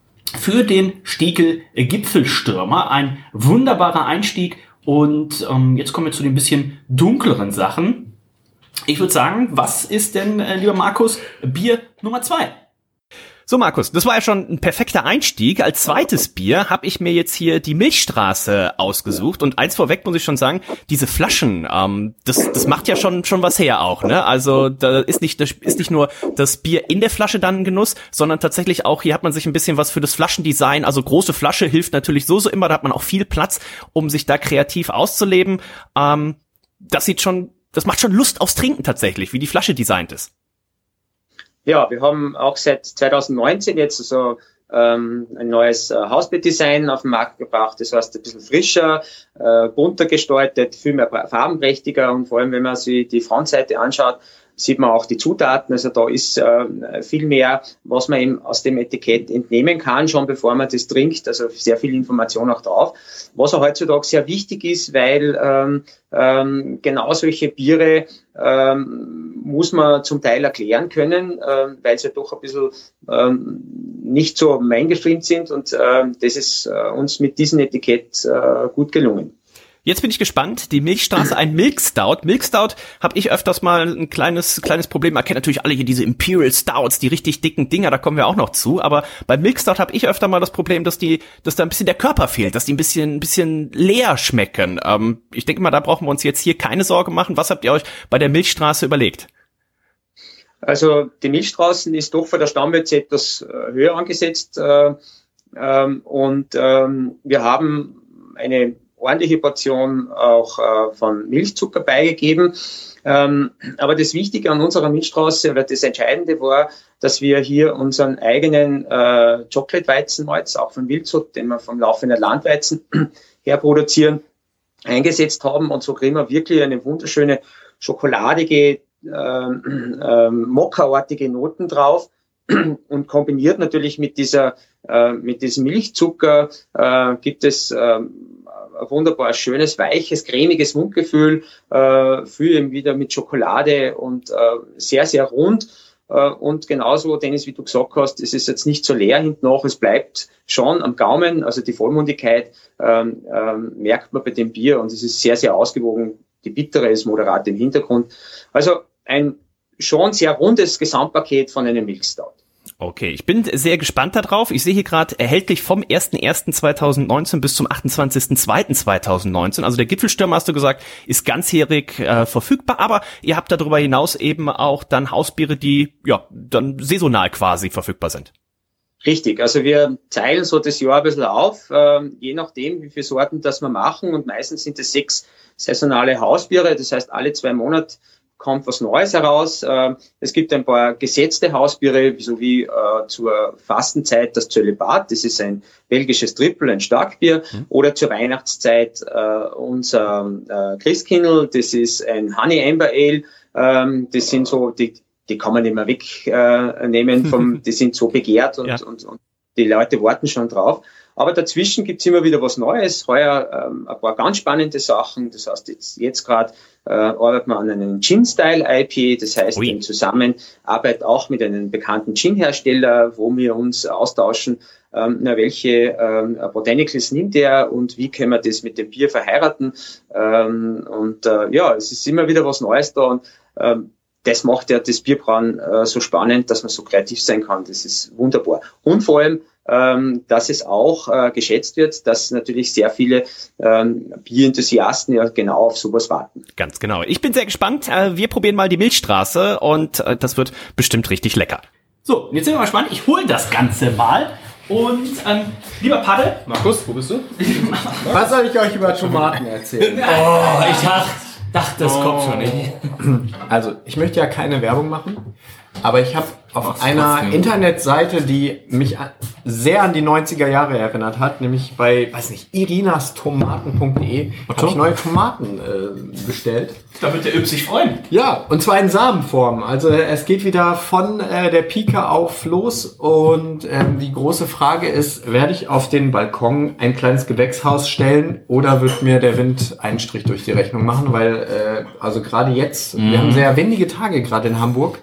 Für den Stiegel Gipfelstürmer. Ein wunderbarer Einstieg. Und ähm, jetzt kommen wir zu den bisschen dunkleren Sachen. Ich würde sagen, was ist denn, äh, lieber Markus, Bier Nummer zwei? So, Markus, das war ja schon ein perfekter Einstieg. Als zweites Bier habe ich mir jetzt hier die Milchstraße ausgesucht. Und eins vorweg muss ich schon sagen, diese Flaschen, ähm, das, das macht ja schon schon was her auch, ne? Also da ist nicht, das ist nicht nur das Bier in der Flasche dann ein Genuss, sondern tatsächlich auch, hier hat man sich ein bisschen was für das Flaschendesign, also große Flasche hilft natürlich so, so immer, da hat man auch viel Platz, um sich da kreativ auszuleben. Ähm, das sieht schon, das macht schon Lust aufs Trinken tatsächlich, wie die Flasche designt ist. Ja, wir haben auch seit zwanzig neunzehn jetzt so ähm, ein neues äh, Hausbierdesign auf den Markt gebracht. Das heißt, ein bisschen frischer, äh, bunter gestaltet, viel mehr farbenprächtiger und vor allem, wenn man sich die Frontseite anschaut, sieht man auch die Zutaten. Also da ist äh, viel mehr, was man eben aus dem Etikett entnehmen kann, schon bevor man das trinkt. Also sehr viel Information auch drauf. Was auch heutzutage sehr wichtig ist, weil ähm, ähm, genau solche Biere ähm, muss man zum Teil erklären können, äh, weil sie doch ein bisschen ähm, nicht so mainstream sind. Und äh, das ist äh, uns mit diesem Etikett äh, gut gelungen. Jetzt bin ich gespannt. Die Milchstraße, ein Milk Stout. Milk Stout habe ich öfters mal ein kleines kleines Problem. Man kennt natürlich alle hier diese Imperial Stouts, die richtig dicken Dinger, da kommen wir auch noch zu. Aber bei Milk Stout habe ich öfter mal das Problem, dass die, dass da ein bisschen der Körper fehlt, dass die ein bisschen, ein bisschen leer schmecken. Ähm, ich denke mal, da brauchen wir uns jetzt hier keine Sorge machen. Was habt ihr euch bei der Milchstraße überlegt? Also die Milchstraßen ist doch von der Stammwürze etwas äh, höher angesetzt äh, ähm, und ähm, wir haben eine ordentliche Portion auch äh, von Milchzucker beigegeben. Ähm, aber das Wichtige an unserer Milchstraße oder das Entscheidende war, dass wir hier unseren eigenen äh, Chocolate-Weizenmalz, auch von Wildshut, den wir vom laufenden Landweizen her produzieren, eingesetzt haben. Und so kriegen wir wirklich eine wunderschöne schokoladige, ähm, ähm, Mokka-artige Noten drauf. Und kombiniert natürlich mit dieser, äh, mit diesem Milchzucker äh, gibt es äh, ein wunderbar schönes, weiches, cremiges Mundgefühl, äh, viel eben wieder mit Schokolade und äh, sehr, sehr rund. Äh, und genauso, Dennis, wie du gesagt hast, es ist jetzt nicht so leer hinten noch, es bleibt schon am Gaumen, also die Vollmundigkeit ähm, ähm, merkt man bei dem Bier und es ist sehr, sehr ausgewogen. Die Bittere ist moderat im Hintergrund. Also ein schon sehr rundes Gesamtpaket von einem Milk Stout. Okay, ich bin sehr gespannt darauf. Ich sehe hier gerade erhältlich vom ersten ersten zweitausendneunzehn bis zum achtundzwanzigsten zweiten zweitausendneunzehn. Also der Gipfelstürmer, hast du gesagt, ist ganzjährig äh, verfügbar, aber ihr habt darüber hinaus eben auch dann Hausbiere, die ja dann saisonal quasi verfügbar sind. Richtig, also wir teilen so das Jahr ein bisschen auf, äh, je nachdem, wie viele Sorten das wir machen und meistens sind es sechs saisonale Hausbiere, das heißt alle zwei Monate kommt was Neues heraus. Es gibt ein paar gesetzte Hausbiere, so wie äh, zur Fastenzeit das Zölibat, das ist ein belgisches Triple, ein Starkbier, mhm. oder zur Weihnachtszeit äh, unser äh, Christkindl, das ist ein Honey Amber Ale, ähm, das sind so, die, die kann man nicht mehr wegnehmen, äh, vom, die sind so begehrt und, ja. und, und die Leute warten schon drauf. Aber dazwischen gibt's immer wieder was Neues. Heuer ähm, ein paar ganz spannende Sachen. Das heißt, jetzt, jetzt gerade äh, arbeitet man an einem Gin-Style-I P A. Das heißt, in Zusammenarbeit auch mit einem bekannten Gin-Hersteller, wo wir uns austauschen, ähm, na, welche ähm, Botanicals nimmt er und wie können wir das mit dem Bier verheiraten. Ähm, und äh, ja, es ist immer wieder was Neues da. Und ähm, das macht ja das Bierbrauen äh, so spannend, dass man so kreativ sein kann. Das ist wunderbar. Und vor allem, ähm, dass es auch äh, geschätzt wird, dass natürlich sehr viele ähm, Bierenthusiasten ja genau auf sowas warten. Ganz genau. Ich bin sehr gespannt. Äh, wir probieren mal die Milchstraße und äh, das wird bestimmt richtig lecker. So, jetzt sind wir mal gespannt. Ich hole das Ganze mal. Und, ähm, lieber Padde. Markus, wo bist du? Was soll ich euch über Tomaten erzählen? Oh, ich dachte, dachte das oh. kommt schon nicht. Also, ich möchte ja keine Werbung machen, aber ich habe auf einer trotzdem. Internetseite, die mich sehr an die neunziger Jahre erinnert hat, nämlich bei, weiß nicht, irinastomaten punkt de, habe ich neue Tomaten äh, bestellt. Da wird der Yps sich freuen. Ja, und zwar in Samenform. Also es geht wieder von äh, der Pike auf los und ähm, die große Frage ist, werde ich auf den Balkon ein kleines Gewächshaus stellen oder wird mir der Wind einen Strich durch die Rechnung machen, weil äh, also gerade jetzt, mhm. wir haben sehr windige Tage gerade in Hamburg.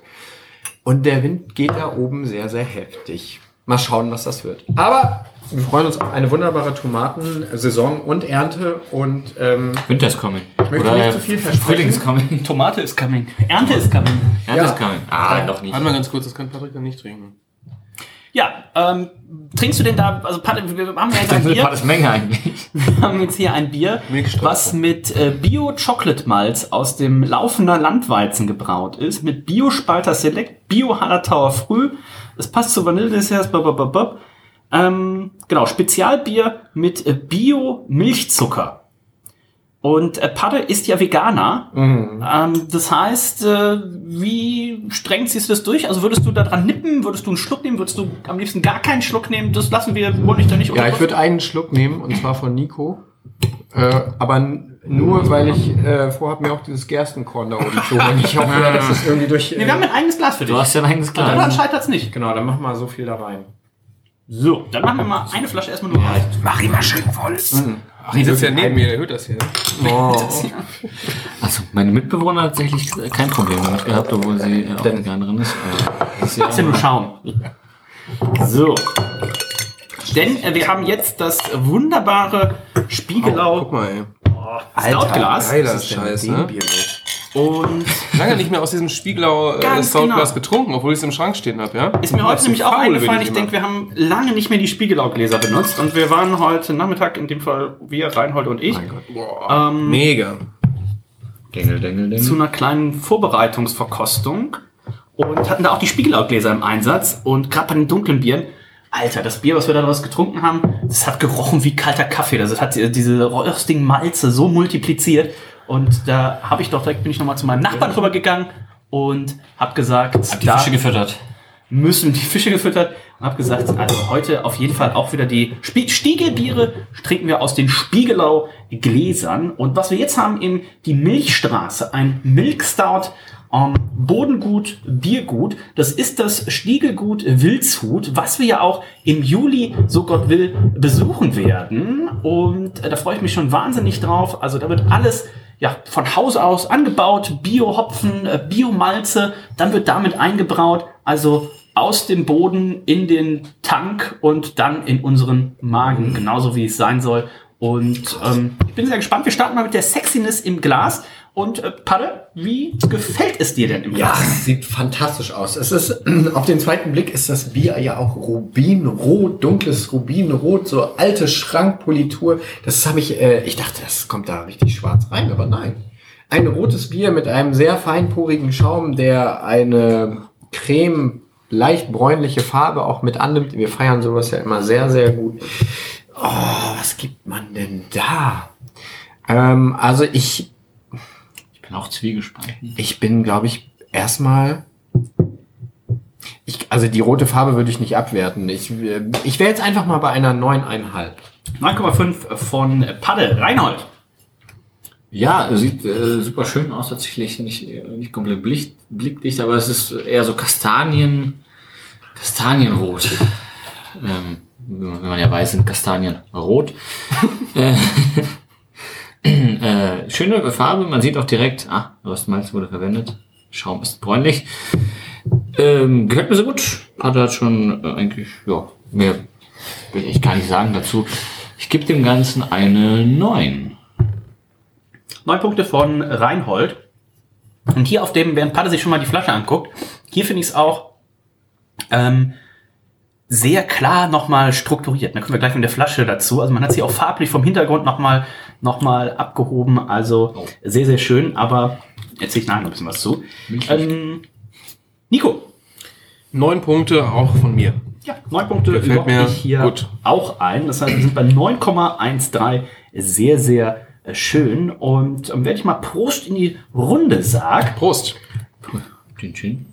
Und der Wind geht da oben sehr, sehr heftig. Mal schauen, was das wird. Aber wir freuen uns auf eine wunderbare Tomatensaison und Ernte. Und ähm, Winter ist coming. Ich möchte Oder nicht zu viel versprechen. Frühling ist coming. Tomate ist coming. Ernte ist coming. Ernte ja. ist coming. Ah, ja. Doch nicht. Warte mal ganz kurz, das kann Patrick dann nicht trinken. Ja, ähm, trinkst du denn da, also Patte, wir haben ja jetzt ein Bier. Das Menge eigentlich. Wir haben jetzt hier ein Bier, was mit äh, Bio-Chocolate-Malz aus dem Laufener Landweizen gebraut ist, mit Bio-Spalter Select, Bio-Hallertauer Früh. Das passt zu Vanille-Desserts, blablabla. Ähm, genau, Spezialbier mit äh, Bio-Milchzucker. Und äh, Padde ist ja Veganer. Mhm. Ähm, das heißt, äh, wie streng ziehst du das durch? Also würdest du da dran nippen? Würdest du einen Schluck nehmen? Würdest du am liebsten gar keinen Schluck nehmen? Das lassen wir wohl nicht da nicht. Ja, ich würde einen Schluck nehmen, und zwar von Nico. Äh, aber n- nur, weil ich äh, vorhabe, mir auch dieses Gerstenkorn da oben zu holen. Ich hoffe, ja, dass das irgendwie durch... Äh, nee, wir haben ein eigenes Glas für dich. Du hast ja ein eigenes Glas. Dann scheitert's nicht. Genau, dann mach mal so viel da rein. So, dann machen wir mal eine Flasche erstmal nur rein. Mach ihn mal schön voll. Mhm. Ach, die sitzt ja neben mir, der hört das hier. Oh. Also, meine Mitbewohner hat tatsächlich kein Problem damit gehabt, obwohl sie äh, auch Veganerin ist. Das ist ja, ist ja nur Schaum. So. Denn äh, wir haben jetzt das wunderbare Spiegelau. Oh, guck mal, ey. Oh, Stoutglas. Geiler Scheiß, ne? Und lange nicht mehr aus diesem Spiegelau äh, Stoutglas genau. getrunken, obwohl ich es im Schrank stehen habe, ja? Ist mir heute nämlich auch eingefallen. Ich, ich denke, wir haben lange nicht mehr die Spiegelau-Gläser benutzt und wir waren heute Nachmittag, in dem Fall wir, Reinhold und ich, Boah, ähm, mega. Dengel, dengel, dengel. Zu einer kleinen Vorbereitungsverkostung und hatten da auch die Spiegelau-Gläser im Einsatz und gerade bei den dunklen Bieren, Alter, das Bier, was wir da draus getrunken haben, das hat gerochen wie kalter Kaffee. Das hat diese röstigen Malze so multipliziert. Und da habe ich doch direkt, bin ich nochmal zu meinem Nachbarn rübergegangen und habe gesagt, hab die Fische gefüttert. Müssen die Fische gefüttert und habe gesagt, also heute auf jeden Fall auch wieder die Stiegelbiere trinken wir aus den Spiegelau Gläsern. Und was wir jetzt haben in die Milchstraße, ein Milk Stout, um, Bodengut, Biergut. Das ist das Stiegelgut Wildshut, was wir ja auch im Juli, so Gott will, besuchen werden. Und äh, da freue ich mich schon wahnsinnig drauf. Also da wird alles ja von Haus aus angebaut, Bio-Hopfen, äh, Bio-Malze, dann wird damit eingebraut, also aus dem Boden in den Tank und dann in unseren Magen, genauso wie es sein soll. Und ähm, ich bin sehr gespannt. Wir starten mal mit der Sexiness im Glas. Und äh, Padde, wie gefällt es dir denn im Glas? Ja, es sieht fantastisch aus. Es ist, auf den zweiten Blick ist das Bier ja auch Rubinrot, dunkles Rubinrot, so alte Schrankpolitur. Das habe ich, äh, ich dachte, das kommt da richtig schwarz rein, aber nein. Ein rotes Bier mit einem sehr feinporigen Schaum, der eine creme, leicht bräunliche Farbe auch mit annimmt. Wir feiern sowas ja immer sehr, sehr gut. Oh, was gibt man denn da? Ähm, also ich Ich bin auch zwiegespalten. Ich bin, glaube ich, erstmal... Ich, also die rote Farbe würde ich nicht abwerten. Ich, ich wäre jetzt einfach mal bei einer neun Komma fünf. neun Komma fünf von Padde. Reinhold. Ja, sieht äh, super schön aus, tatsächlich nicht, nicht komplett blick, blickdicht, aber es ist eher so Kastanien, Kastanienrot. Ähm, wenn man ja weiß, sind Kastanien rot. äh, äh, schöne Farbe, man sieht auch direkt, ah, Röstmalz wurde verwendet, Schaum ist bräunlich. Ähm, gefällt mir so gut. Hat er schon äh, eigentlich, ja, mehr will ich gar nicht sagen dazu. Ich gebe dem Ganzen eine neun. Neun Punkte von Reinhold. Und hier auf dem, während Padde sich schon mal die Flasche anguckt, hier finde ich es auch ähm, sehr klar nochmal strukturiert. Da kommen wir gleich mit der Flasche dazu. Also man hat sie auch farblich vom Hintergrund nochmal noch mal abgehoben. Also oh. sehr, sehr schön. Aber erzähle ich nachher noch ein bisschen was zu. Ähm, Nico. Neun Punkte auch von mir. Ja, neun Punkte gefällt mir ich hier gut. Auch ein. Das heißt, wir sind bei neun Komma dreizehn. Sehr, sehr schön. Und ähm, wenn ich mal Prost in die Runde sage. Prost. Chin Chin.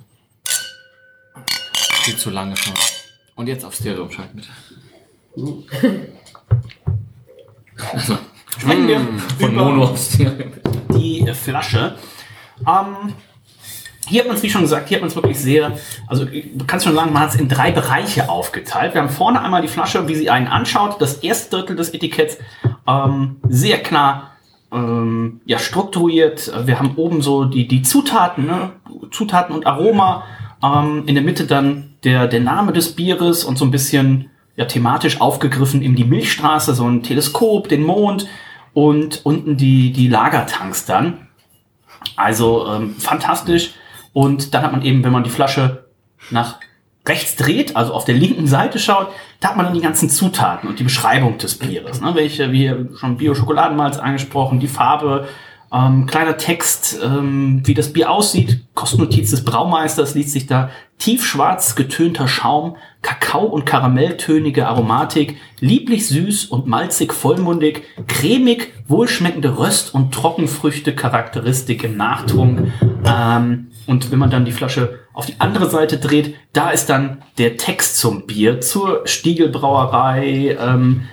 Geht zu lange schon. Und jetzt auf Stereo umschalten, bitte. Also, schmecken wir von Mono auf Stereo. Die Flasche. Ähm, hier hat man es, wie schon gesagt, hier hat man es wirklich sehr, also du kannst schon sagen, man hat es in drei Bereiche aufgeteilt. Wir haben vorne einmal die Flasche, wie sie einen anschaut, das erste Drittel des Etiketts, ähm, sehr klar ähm, ja, strukturiert. Wir haben oben so die, die Zutaten, ne? Zutaten und Aroma. Ähm, in der Mitte dann der, der Name des Bieres und so ein bisschen ja, thematisch aufgegriffen in die Milchstraße, so ein Teleskop, den Mond und unten die, die Lagertanks dann. Also ähm, fantastisch. Und dann hat man eben, wenn man die Flasche nach rechts dreht, also auf der linken Seite schaut, da hat man dann die ganzen Zutaten und die Beschreibung des Bieres. Ne? Welche, wie schon Bio-Schokoladenmalz angesprochen, die Farbe, ähm, kleiner Text, ähm, wie das Bier aussieht, Kostennotiz des Braumeisters liest sich da, tiefschwarz getönter Schaum, Kakao- und Karamelltönige Aromatik, lieblich süß und malzig vollmundig, cremig, wohlschmeckende Röst- und Trockenfrüchte Charakteristik im Nachtrunk. Ähm, und wenn man dann die Flasche auf die andere Seite dreht, da ist dann der Text zum Bier, zur Stiegelbrauerei, ähm,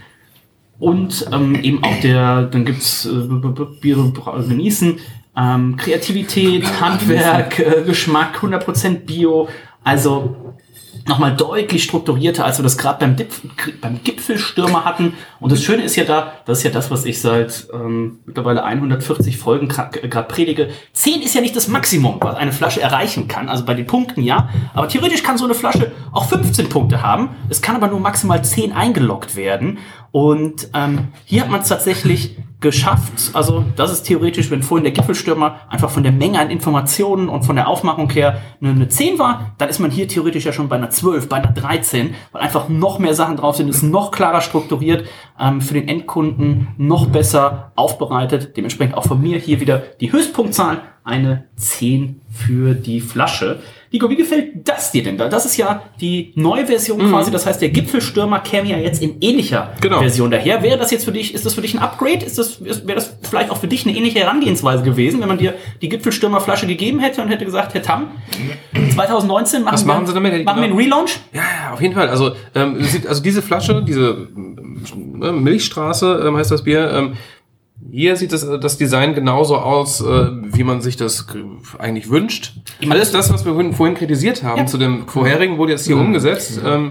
und ähm, eben auch der, dann gibt's äh, Bier genießen, ähm, Kreativität, Handwerk, äh, Geschmack, hundert Prozent Bio, also nochmal deutlich strukturierter, als wir das gerade beim, beim Gipfelstürmer hatten. Und das Schöne ist ja da, das ist ja das, was ich seit ähm, mittlerweile hundertvierzig Folgen gerade predige. zehn ist ja nicht das Maximum, was eine Flasche erreichen kann. Also bei den Punkten ja. Aber theoretisch kann so eine Flasche auch fünfzehn Punkte haben. Es kann aber nur maximal zehn eingeloggt werden. Und ähm, hier hat man es tatsächlich geschafft. Also das ist theoretisch, wenn vorhin der Gipfelstürmer einfach von der Menge an Informationen und von der Aufmachung her eine, eine zehn war, dann ist man hier theoretisch ja schon bei einer zwölf, bei einer dreizehn, weil einfach noch mehr Sachen drauf sind, ist noch klarer strukturiert, ähm, für den Endkunden noch besser aufbereitet. Dementsprechend auch von mir hier wieder die Höchstpunktzahl, eine zehn für die Flasche. Nico, wie gefällt das dir denn da? Das ist ja die neue Version mhm. quasi. Das heißt, der Gipfelstürmer käme ja jetzt in ähnlicher genau. Version daher. Wäre das jetzt für dich, ist das für dich ein Upgrade? Ist das, ist, wäre das vielleicht auch für dich eine ähnliche Herangehensweise gewesen, wenn man dir die Gipfelstürmerflasche gegeben hätte und hätte gesagt, Herr Tam, zwanzig neunzehn machen, Was wir, machen Sie damit? machen wir einen Relaunch? Ja, ja, auf jeden Fall. Also, ähm, also diese Flasche, diese äh, Milchstraße ähm, heißt das Bier, ähm, hier sieht das, das Design genauso aus, äh, wie man sich das eigentlich wünscht. Alles das, was wir vorhin kritisiert haben, ja. zu dem vorherigen, wurde jetzt hier mhm. umgesetzt. Ähm,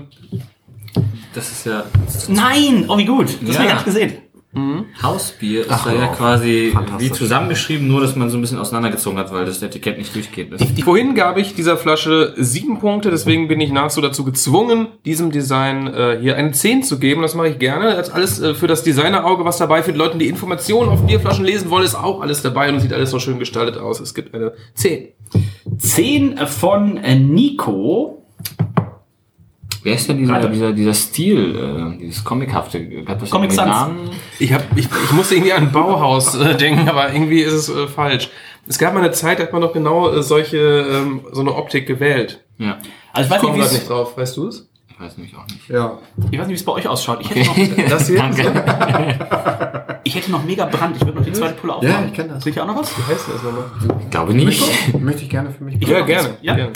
das ist ja... Nein! Oh, wie gut. Das ja. haben wir gar nicht gesehen. Mhm. Hausbier ist da ja quasi wie zusammengeschrieben, nur dass man so ein bisschen auseinandergezogen hat, weil das Etikett nicht durchgeht ist. Vorhin gab ich dieser Flasche sieben Punkte, deswegen bin ich nahezu dazu gezwungen, diesem Design äh, hier eine zehn zu geben. Das mache ich gerne. Das ist alles äh, für das Designerauge was dabei. Für die Leute, die Informationen auf Bierflaschen lesen wollen, ist auch alles dabei und sieht alles so schön gestaltet aus. Es gibt eine zehn. zehn von äh, Nico. Wer ist denn dieser, dieser, dieser Stil, äh, dieses Comichafte? Hat das Comic Sans. Namen? Ich, hab, ich, ich musste irgendwie an ein Bauhaus äh, denken, aber irgendwie ist es äh, falsch. Es gab mal eine Zeit, da hat man doch genau äh, solche, ähm, so eine Optik gewählt. Ja. Also ich weiß ich nicht, wie nicht drauf. Weißt du es? Ich weiß nämlich auch nicht. Ja. Ich weiß nicht, wie es bei euch ausschaut. Ich hätte okay. noch, das hier? Danke. Ich hätte noch mega Brand. Ich würde noch die zweite Pulle aufmachen. Ja, ich kenne das. Seht ihr auch noch was? Wie heißt das nochmal? Ich glaube nicht. Möchte, möchte ich gerne für mich. Ja, gerne. Ja? gerne.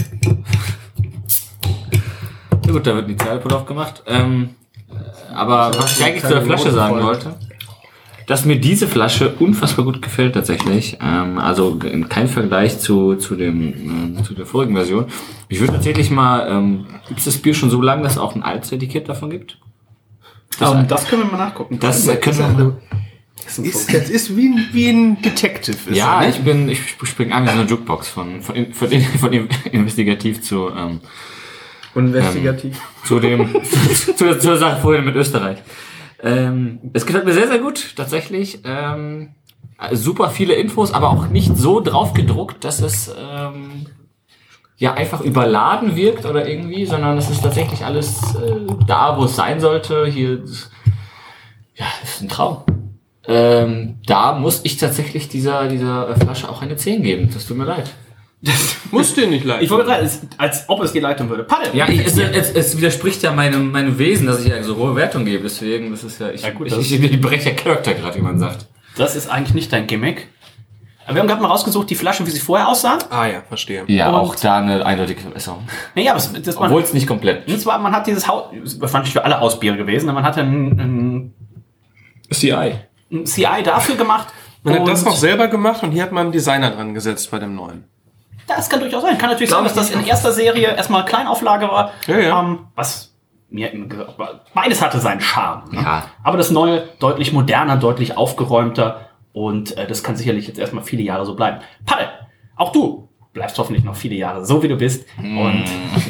Ja, gut, da wird die zweite Pulle aufgemacht. Ähm, aber was ich eigentlich zu der Flasche sagen wollte, dass mir diese Flasche unfassbar gut gefällt tatsächlich. Ähm, also kein Vergleich zu zu dem äh, zu der vorigen Version. Ich würde tatsächlich mal, ähm, gibt es das Bier schon so lange, dass es auch ein altes Etikett davon gibt? Das, um, das können wir mal nachgucken. Das, das können wir mal. Das ist, das ist wie ein, wie ein Detective. Ist ja, er, ne? ich bin, ich springe an wie so eine Jukebox von von, von, von, von investigativ zu ähm, investigativ ähm, zu dem zu, zur Sache vorhin mit Österreich. Ähm, es gefällt mir sehr, sehr gut, tatsächlich. Ähm, super viele Infos, aber auch nicht so drauf gedruckt, dass es ähm, ja einfach überladen wirkt oder irgendwie, sondern es ist tatsächlich alles äh, da, wo es sein sollte. Hier, ja, das ist ein Traum. Ähm, da muss ich tatsächlich dieser dieser Flasche auch eine zehn geben. Das tut mir leid. Das muss dir nicht leid. Ich wollte gerade sagen, als ob es dir leid tun würde. Paddel! Ja, ich, es, es, es widerspricht ja meinem, meinem Wesen, dass ich ja so hohe Wertung gebe. Deswegen, das ist ja, ich, ja gut, ich, ich, ich, ich breche ja Charakter gerade, wie man sagt. Das ist eigentlich nicht dein Gimmick. Aber wir haben gerade mal rausgesucht, die Flaschen, wie sie vorher aussahen. Ah ja, verstehe. Ja, Und auch da eine eindeutige Verbesserung. Naja, aber das war. Obwohl es nicht komplett. Und zwar, man hat dieses Haus, das fand ich für alle Hausbiere gewesen, man hatte ein, ein C I. Ein C I dafür gemacht. Man hat das auch selber gemacht und hier hat man einen Designer dran gesetzt bei dem neuen. Das kann durchaus sein. Kann natürlich sein, dass das in erster Serie erstmal Kleinauflage war. Ja, ja. Ähm, was mir beides hatte seinen Charme. Ne? Ja. Aber das Neue deutlich moderner, deutlich aufgeräumter und äh, das kann sicherlich jetzt erstmal viele Jahre so bleiben. Palle, auch du bleibst hoffentlich noch viele Jahre so, wie du bist. Mm. Und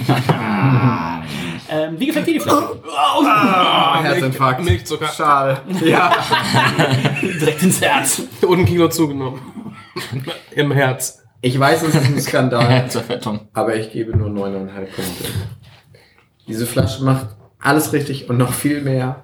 ähm, wie gefällt dir die Flasche? Oh, ah, Herzinfarkt. Milchzucker. Schade. Ja. Direkt ins Herz. Und ein Kilo zugenommen. Im Herz. Ich weiß, es ist ein Skandal, Zerfettung. aber ich gebe nur neun Komma fünf Punkte. Diese Flasche macht alles richtig und noch viel mehr.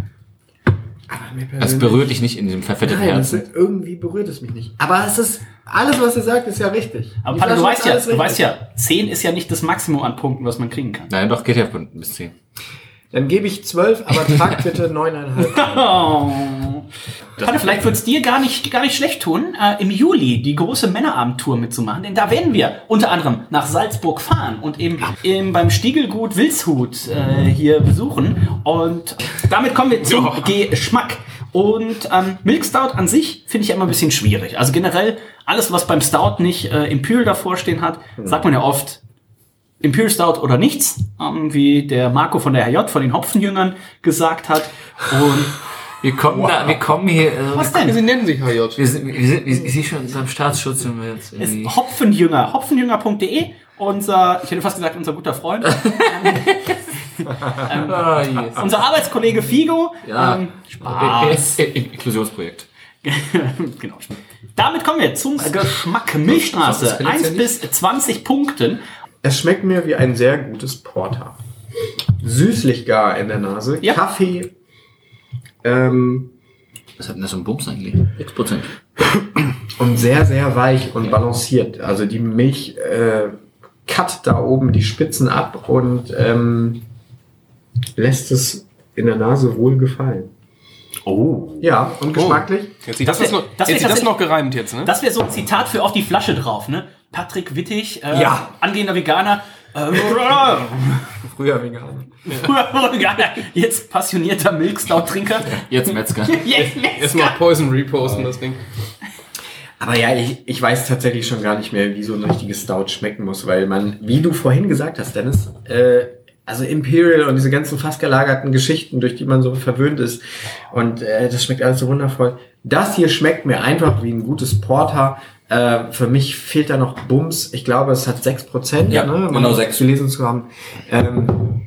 Es berührt dich nicht in diesem verfetteten Nein, Herzen. es, irgendwie berührt es mich nicht. Aber es ist, alles was ihr sagt, ist ja richtig. Aber Die Palle, du Flasche weißt ist ja, alles du weißt richtig. ja, zehn ist ja nicht das Maximum an Punkten, was man kriegen kann. Nein, doch, geht ja bis zehn. Dann gebe ich zwölf, aber trag bitte neuneinhalb. Oh. Palle, vielleicht wird es dir gar nicht, gar nicht schlecht tun, äh, im Juli die große Männerabendtour mitzumachen, denn da werden wir unter anderem nach Salzburg fahren und eben, eben beim Stiegelgut Wilshut äh, hier besuchen. Und damit kommen wir zum oh. Geschmack. Und ähm, Milk Stout an sich finde ich ja immer ein bisschen schwierig. Also generell, alles, was beim Stout nicht äh, Imperial davor stehen hat, mhm. sagt man ja oft, Imperial Stout oder nichts, ähm, wie der Marco von der H J, von den Hopfenjüngern gesagt hat. Und wir kommen wow. da, wir kommen hier. Äh, Was denn? Sie nennen sich H J. Wir sind, wir sind, ich sehe schon, beim Staatsschutz sind wir jetzt irgendwie. Ist Hopfenjünger, hopfenjünger punkt de. Unser, ich hätte fast gesagt, unser guter Freund. ähm, oh, yes. Unser Arbeitskollege Figo. Ja. Ähm, Spaß. Inklusionsprojekt. Genau. Damit kommen wir zum Geschmack. Milchstraße. eins bis zwanzig Punkten. Es schmeckt mir wie ein sehr gutes Porter. Süßlich gar in der Nase. Ja. Kaffee. Ähm, Was hat denn das so ein Bums eigentlich? sechs Prozent. Und sehr, sehr weich und balanciert. Also die Milch äh, cut da oben die Spitzen ab und ähm, lässt es in der Nase wohl gefallen. Oh. Ja, und geschmacklich. Oh. Jetzt sieht das, das, wär, noch, das, jetzt das noch gereimt jetzt, ne? Das wäre so ein Zitat für auf die Flasche drauf, ne? Patrick Wittig, äh, ja. angehender Veganer. Äh, Früher Veganer. Früher Veganer, jetzt passionierter Milk-Stout-Trinker. Jetzt Metzger. Jetzt Metzger. Erstmal Poison reposten, das Ding. Aber ja, ich, ich weiß tatsächlich schon gar nicht mehr, wie so ein richtiges Stout schmecken muss, weil man, wie du vorhin gesagt hast, Dennis, äh, also Imperial und diese ganzen fast gelagerten Geschichten, durch die man so verwöhnt ist, und äh, das schmeckt alles so wundervoll. Das hier schmeckt mir einfach wie ein gutes Porter. Äh, für mich fehlt da noch Bums. Ich glaube, es hat sechs Prozent. Ja, ne? genau sechs. Gelesen zu haben. Ähm,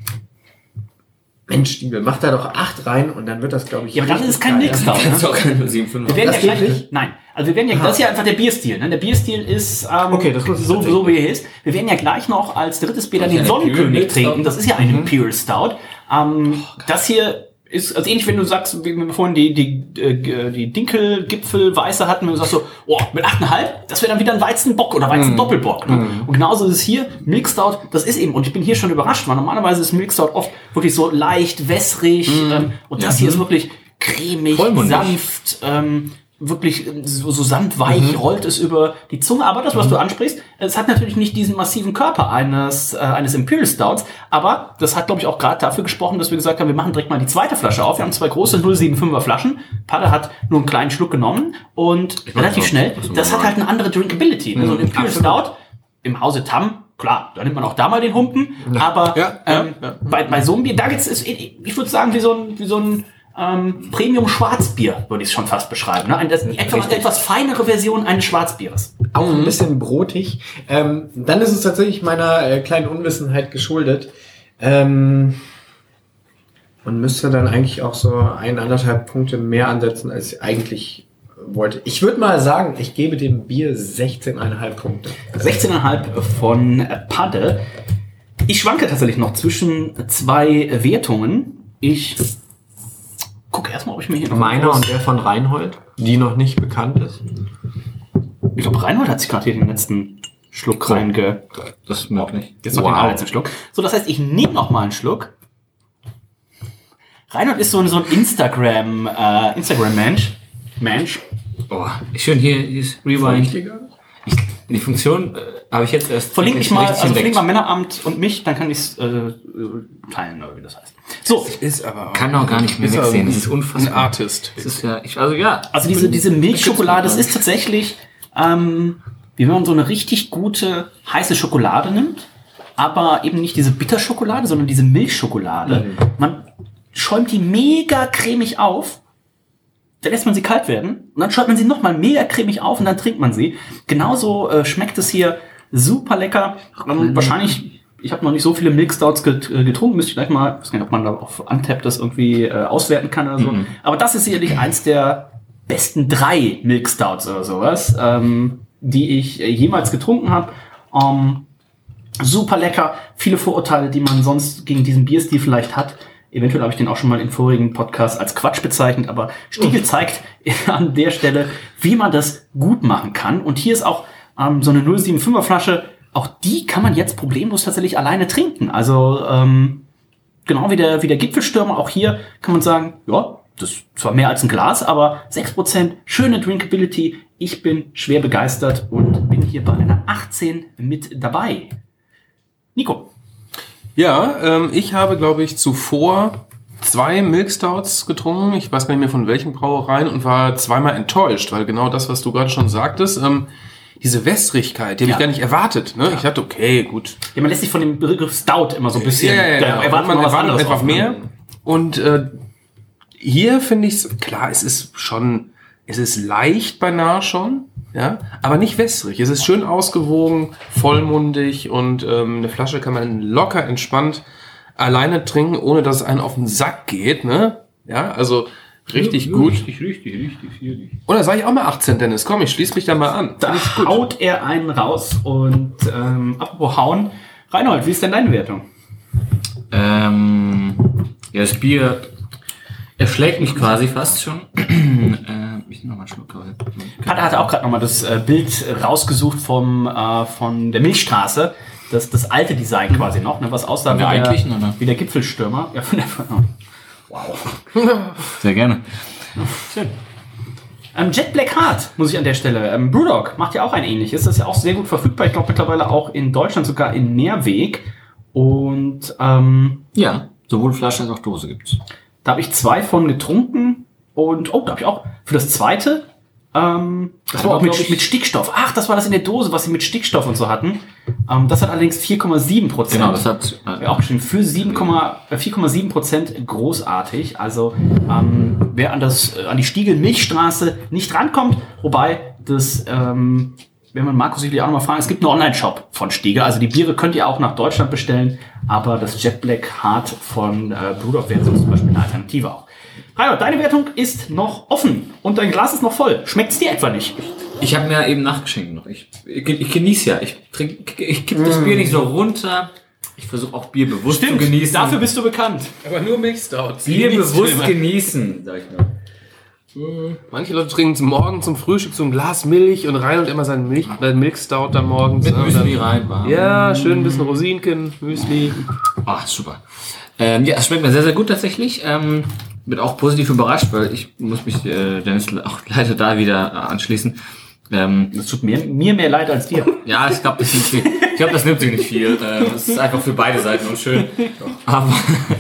Mensch, Stiebel, mach da doch acht rein und dann wird das, glaube ich... Ja, aber dann ist es kein Milk-Stout. Das ist auch kein sieben Komma fünf. Wir werden Das ja geht gleich, nicht? Nein, also wir werden ja, das ist ja einfach der Bierstil. Ne? Der Bierstil ist ähm, Okay, das muss so, ich so wie er ist. Wir werden ja gleich noch als drittes Bier dann Das ist den ja eine Sonnenkönig Imperial trinken. Das ist ja ein Imperial Stout. Ähm, das hier ist, also ähnlich, wenn du sagst, wie wir vorhin die, die, äh, die Dinkelgipfel Weiße hatten, wenn du sagst so, oh, mit acht Komma fünf, das wäre dann wieder ein Weizenbock oder Weizendoppelbock. Ne? Mm. Und genauso ist es hier, Milk Stout, das ist eben, und ich bin hier schon überrascht, weil normalerweise ist Milk Stout oft wirklich so leicht, wässrig, mm. ähm, und das hier ist wirklich cremig, Vollmundig. sanft, ähm, wirklich so, so sandweich mhm. rollt es über die Zunge. Aber das, was mhm. du ansprichst, es hat natürlich nicht diesen massiven Körper eines, äh, eines Imperial Stouts, aber das hat, glaube ich, auch gerade dafür gesprochen, dass wir gesagt haben, wir machen direkt mal die zweite Flasche auf. Wir haben zwei große null Komma fünfundsiebziger Flaschen. Palle hat nur einen kleinen Schluck genommen und relativ schnell. Das hat halt eine andere Drinkability. Mhm. So ein Imperial Stout im Hause Tam, klar, da nimmt man auch da mal den Humpen, aber ja, ähm, ja, ja. Bei, bei so einem Bier, da gibt's, ich würde sagen, wie so ein, wie so ein Ähm, Premium-Schwarzbier, würde ich es schon fast beschreiben. Ne? Eine, das, etwas, etwas feinere Version eines Schwarzbieres. Auch ein bisschen brotig. Ähm, dann ist es tatsächlich meiner äh, kleinen Unwissenheit geschuldet. Ähm, man müsste dann eigentlich auch so ein, anderthalb Punkte mehr ansetzen, als ich eigentlich wollte. Ich würde mal sagen, ich gebe dem Bier sechzehn Komma fünf Punkte. sechzehn Komma fünf von Padde. Ich schwanke tatsächlich noch zwischen zwei Wertungen. Ich guck erstmal, ob ich mir hier noch... Meiner und der von Reinhold, die noch nicht bekannt ist. Ich glaube, Reinhold hat sich gerade hier den letzten Schluck so. reinge... Das merkt nicht. Jetzt noch wow. den allerletzten Schluck. So, das heißt, ich nehme noch mal einen Schluck. Reinhold ist so ein, so ein Instagram, äh, Instagram-Mensch. Mensch. Oh, schön, hier, hier ist Rewind. Ich, die Funktion äh, habe ich jetzt erst... Verlinke ich mal, also verlinke mal Männeramt und mich, dann kann ich es äh, teilen, oder wie das heißt. So. Ist aber auch kann auch gar nicht mehr wegsehen. Das ist unfassbar. Ein Artist. Das ist ja, ich, also ja. Also diese, diese Milchschokolade, das ist tatsächlich, ähm, wie wenn man so eine richtig gute, heiße Schokolade nimmt, aber eben nicht diese Bitterschokolade, sondern diese Milchschokolade. Mhm. Man schäumt die mega cremig auf, dann lässt man sie kalt werden und dann schäumt man sie nochmal mega cremig auf und dann trinkt man sie. Genauso äh, schmeckt es hier super lecker. Ähm, wahrscheinlich, ich habe noch nicht so viele Milk Stouts get, getrunken, müsste ich gleich mal, ich weiß nicht, ob man da auf Untappd das irgendwie äh, auswerten kann oder so. Mhm. Aber das ist sicherlich eins der besten drei Milk Stouts oder sowas, ähm, die ich äh, jemals getrunken habe. Ähm, super lecker. Viele Vorurteile, die man sonst gegen diesen Bierstil vielleicht hat. Eventuell habe ich den auch schon mal im vorigen Podcast als Quatsch bezeichnet, aber Stiegl zeigt an der Stelle, wie man das gut machen kann. Und hier ist auch ähm, so eine null Komma fünfundsiebziger Flasche. Auch die kann man jetzt problemlos tatsächlich alleine trinken. Also ähm, genau wie der, wie der Gipfelstürmer, auch hier kann man sagen, ja, das ist zwar mehr als ein Glas, aber sechs Prozent, schöne Drinkability. Ich bin schwer begeistert und bin hier bei einer achtzehn mit dabei. Nico. Ja, ähm, ich habe, glaube ich, zuvor zwei Milk Stouts getrunken. Ich weiß gar nicht mehr von welchen Brauereien und war zweimal enttäuscht, weil genau das, was du gerade schon sagtest, ähm, diese Wässrigkeit, die habe Ja. ich gar nicht erwartet. Ne? Ich dachte, okay, gut. Ja, man lässt sich von dem Begriff Stout immer so ein bisschen, Ja, ja, ja, da ja. erwartet man man was erwartet anderes einfach drauf, ne? mehr. Und äh, hier finde ich es, klar, es ist schon, es ist leicht beinahe schon, ja, aber nicht wässrig. Es ist schön ausgewogen, vollmundig und ähm, eine Flasche kann man locker entspannt alleine trinken, ohne dass es einen auf den Sack geht, ne? Ja, also richtig Ja, gut. Richtig, richtig, richtig, richtig. Oder sage ich auch mal achtzehn, Dennis? Komm, ich schließe mich da mal an. Da haut er einen raus und ähm, apropos hauen. Reinhold, wie ist denn deine Wertung? Ähm, ja, das Bier erschlägt mich quasi fast schon. äh, ich nehme nochmal einen Schluck. Pater hatte auch gerade nochmal das äh, Bild rausgesucht vom, äh, von der Milchstraße. Das, das alte Design quasi noch, ne, was aussah Von der wie, eigentlichen, der, oder? wie der Gipfelstürmer. Ja, von der, von, oh. Wow. Sehr gerne. Schön. Ähm, Jet Black Heart, muss ich an der Stelle. Ähm, Brewdog macht ja auch ein ähnliches. Das ist ja auch sehr gut verfügbar. Ich glaube mittlerweile auch in Deutschland, sogar in Mehrweg. Und ähm, ja, sowohl Flasche als auch Dose gibt's. Da habe ich zwei von getrunken. Und, oh, da habe ich auch für das zweite, ähm, das Aber war auch glaub mit, ich- mit Stickstoff. Ach, das war das in der Dose, was sie mit Stickstoff und so hatten. Ähm, das hat allerdings vier Komma sieben Prozent. Genau, das hat ja, auch geschrieben, für sieben, vier Komma sieben Prozent großartig. Also ähm, wer an, das, äh, an die Stiegl-Milchstraße nicht rankommt, wobei das, ähm, wenn man Markus sicherlich auch noch mal fragen, es gibt einen Online-Shop von Stiegl. Also die Biere könnt ihr auch nach Deutschland bestellen, aber das Jet Black Heart von äh, Brewdog wäre so zum Beispiel eine Alternative auch. Reinhold, deine Wertung ist noch offen und dein Glas ist noch voll. Schmeckt's dir etwa nicht? Ich habe mir eben nachgeschenkt noch. Ich, ich, ich genieße ja. Ich trinke, ich kipp das Bier nicht so runter. Ich versuche auch Bier bewusst Stimmt, zu genießen. dafür bist du bekannt. Aber nur Milchstouts. Bier Nichts bewusst drin. genießen, sag ich mal. Manche Leute trinken zum Morgen zum Frühstück so ein Glas Milch und rein und immer seinen Milch, äh, Milkstout da morgens. Mit ne? Müsli Und dann- rein, warm. Ja, schön ein bisschen Rosinken, Müsli. Ah, super. Ähm, ja, es schmeckt mir sehr, sehr gut tatsächlich. Ähm, bin auch positiv überrascht, weil ich muss mich äh, Dennis auch leider da wieder äh, anschließen. Ähm, Das tut mir, mir mehr leid als dir. ja, ich glaube, das nimmt sich, ich glaube, das nimmt sich nicht viel. Äh, das ist einfach für beide Seiten unschön. Aber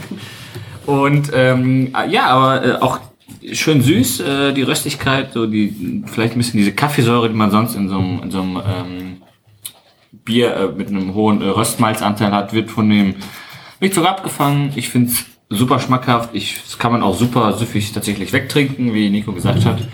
und ähm, ja, aber äh, auch schön süß, äh, die Röstigkeit, so die vielleicht ein bisschen diese Kaffeesäure, die man sonst in so einem, in so einem ähm, Bier äh, mit einem hohen äh, Röstmalzanteil hat, wird von dem nicht so abgefangen. Ich finde es super schmackhaft. Ich, das kann man auch super süffig tatsächlich wegtrinken, wie Nico gesagt hat.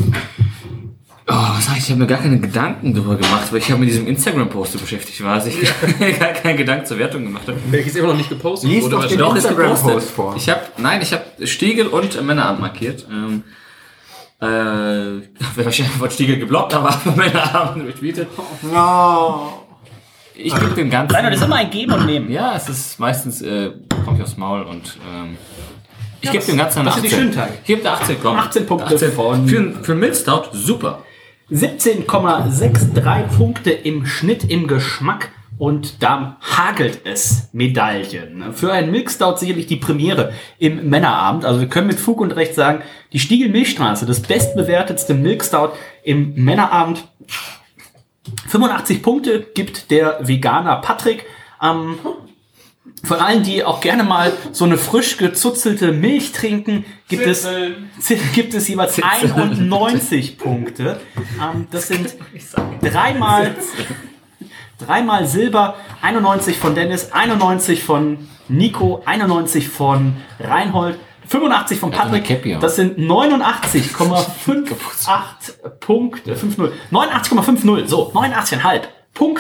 Oh, was sag ich? Ich habe mir gar keine Gedanken darüber gemacht, weil ich habe mit diesem Instagram-Post so beschäftigt war, dass ich gar keinen Gedanken zur Wertung gemacht habe. Welches immer noch nicht gepostet Lies wurde. doch den Doch, ist Instagram-Post gepostet. vor. Ich habe, nein, ich habe Stiegl und äh, Männerabend markiert. Ähm, äh, werde wahrscheinlich von Stiegl geblockt, aber Männerabend retweetet. No. Ich gebe dem Ganzen. Reinhold, das ist immer ein Geben und Nehmen. Ja, es ist meistens, äh, kommt ich aufs Maul und ähm, ich Ja, gebe das- dem Ganzen eine das sind die achtzehn. schönen Tage. Ich gebe dir achtzehn, komm. achtzehn Punkte von- Für, für einen Milkstout, super. siebzehn Komma dreiundsechzig Punkte im Schnitt im Geschmack und da hagelt es Medaillen. Für einen Milkstout sicherlich die Premiere im Männerabend. Also wir können mit Fug und Recht sagen, die Stiegl Milchstraße, das bestbewertetste Milkstout im Männerabend. fünfundachtzig Punkte gibt der Veganer Patrick. Ähm, von allen, die auch gerne mal so eine frisch gezutzelte Milch trinken, gibt es, gibt es jeweils einundneunzig Punkte. Ähm, das sind dreimal, dreimal Silber, einundneunzig von Dennis, einundneunzig von Nico, einundneunzig von Reinhold, fünfundachtzig von Patrick. Das sind neunundachtzig Komma fünfundachtzig Punkte, fünfzig, neunundachtzig Komma fünfzig, so, neunundachtzig Komma fünf Punkte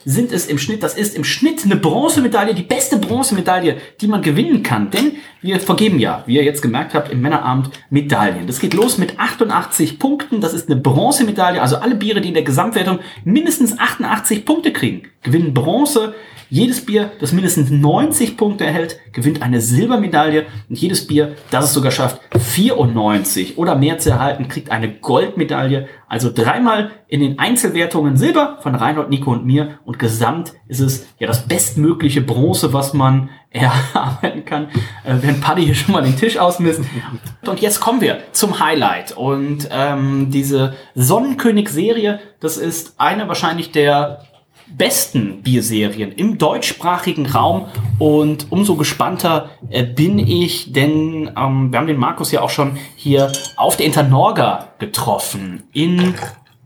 sind es im Schnitt. Das ist im Schnitt eine Bronzemedaille, die beste Bronzemedaille, die man gewinnen kann. Denn wir vergeben ja, wie ihr jetzt gemerkt habt, im Männerabend Medaillen. Das geht los mit achtundachtzig Punkten. Das ist eine Bronzemedaille. Also alle Biere, die in der Gesamtwertung mindestens achtundachtzig Punkte kriegen, gewinnen Bronze. Jedes Bier, das mindestens neunzig Punkte erhält, gewinnt eine Silbermedaille. Und jedes Bier, das es sogar schafft, vierundneunzig oder mehr zu erhalten, kriegt eine Goldmedaille. Also dreimal in den Einzelwertungen Silber von Reinhold, Nico und mir. Und gesamt ist es ja das bestmögliche Bronze, was man erarbeiten kann. Äh, während Paddy hier schon mal den Tisch ausmisst. Und jetzt kommen wir zum Highlight. Und ähm, diese Sonnenkönig-Serie, das ist eine wahrscheinlich der besten Bierserien im deutschsprachigen Raum, und umso gespannter äh, bin ich, denn ähm, wir haben den Markus ja auch schon hier auf der Internorga getroffen in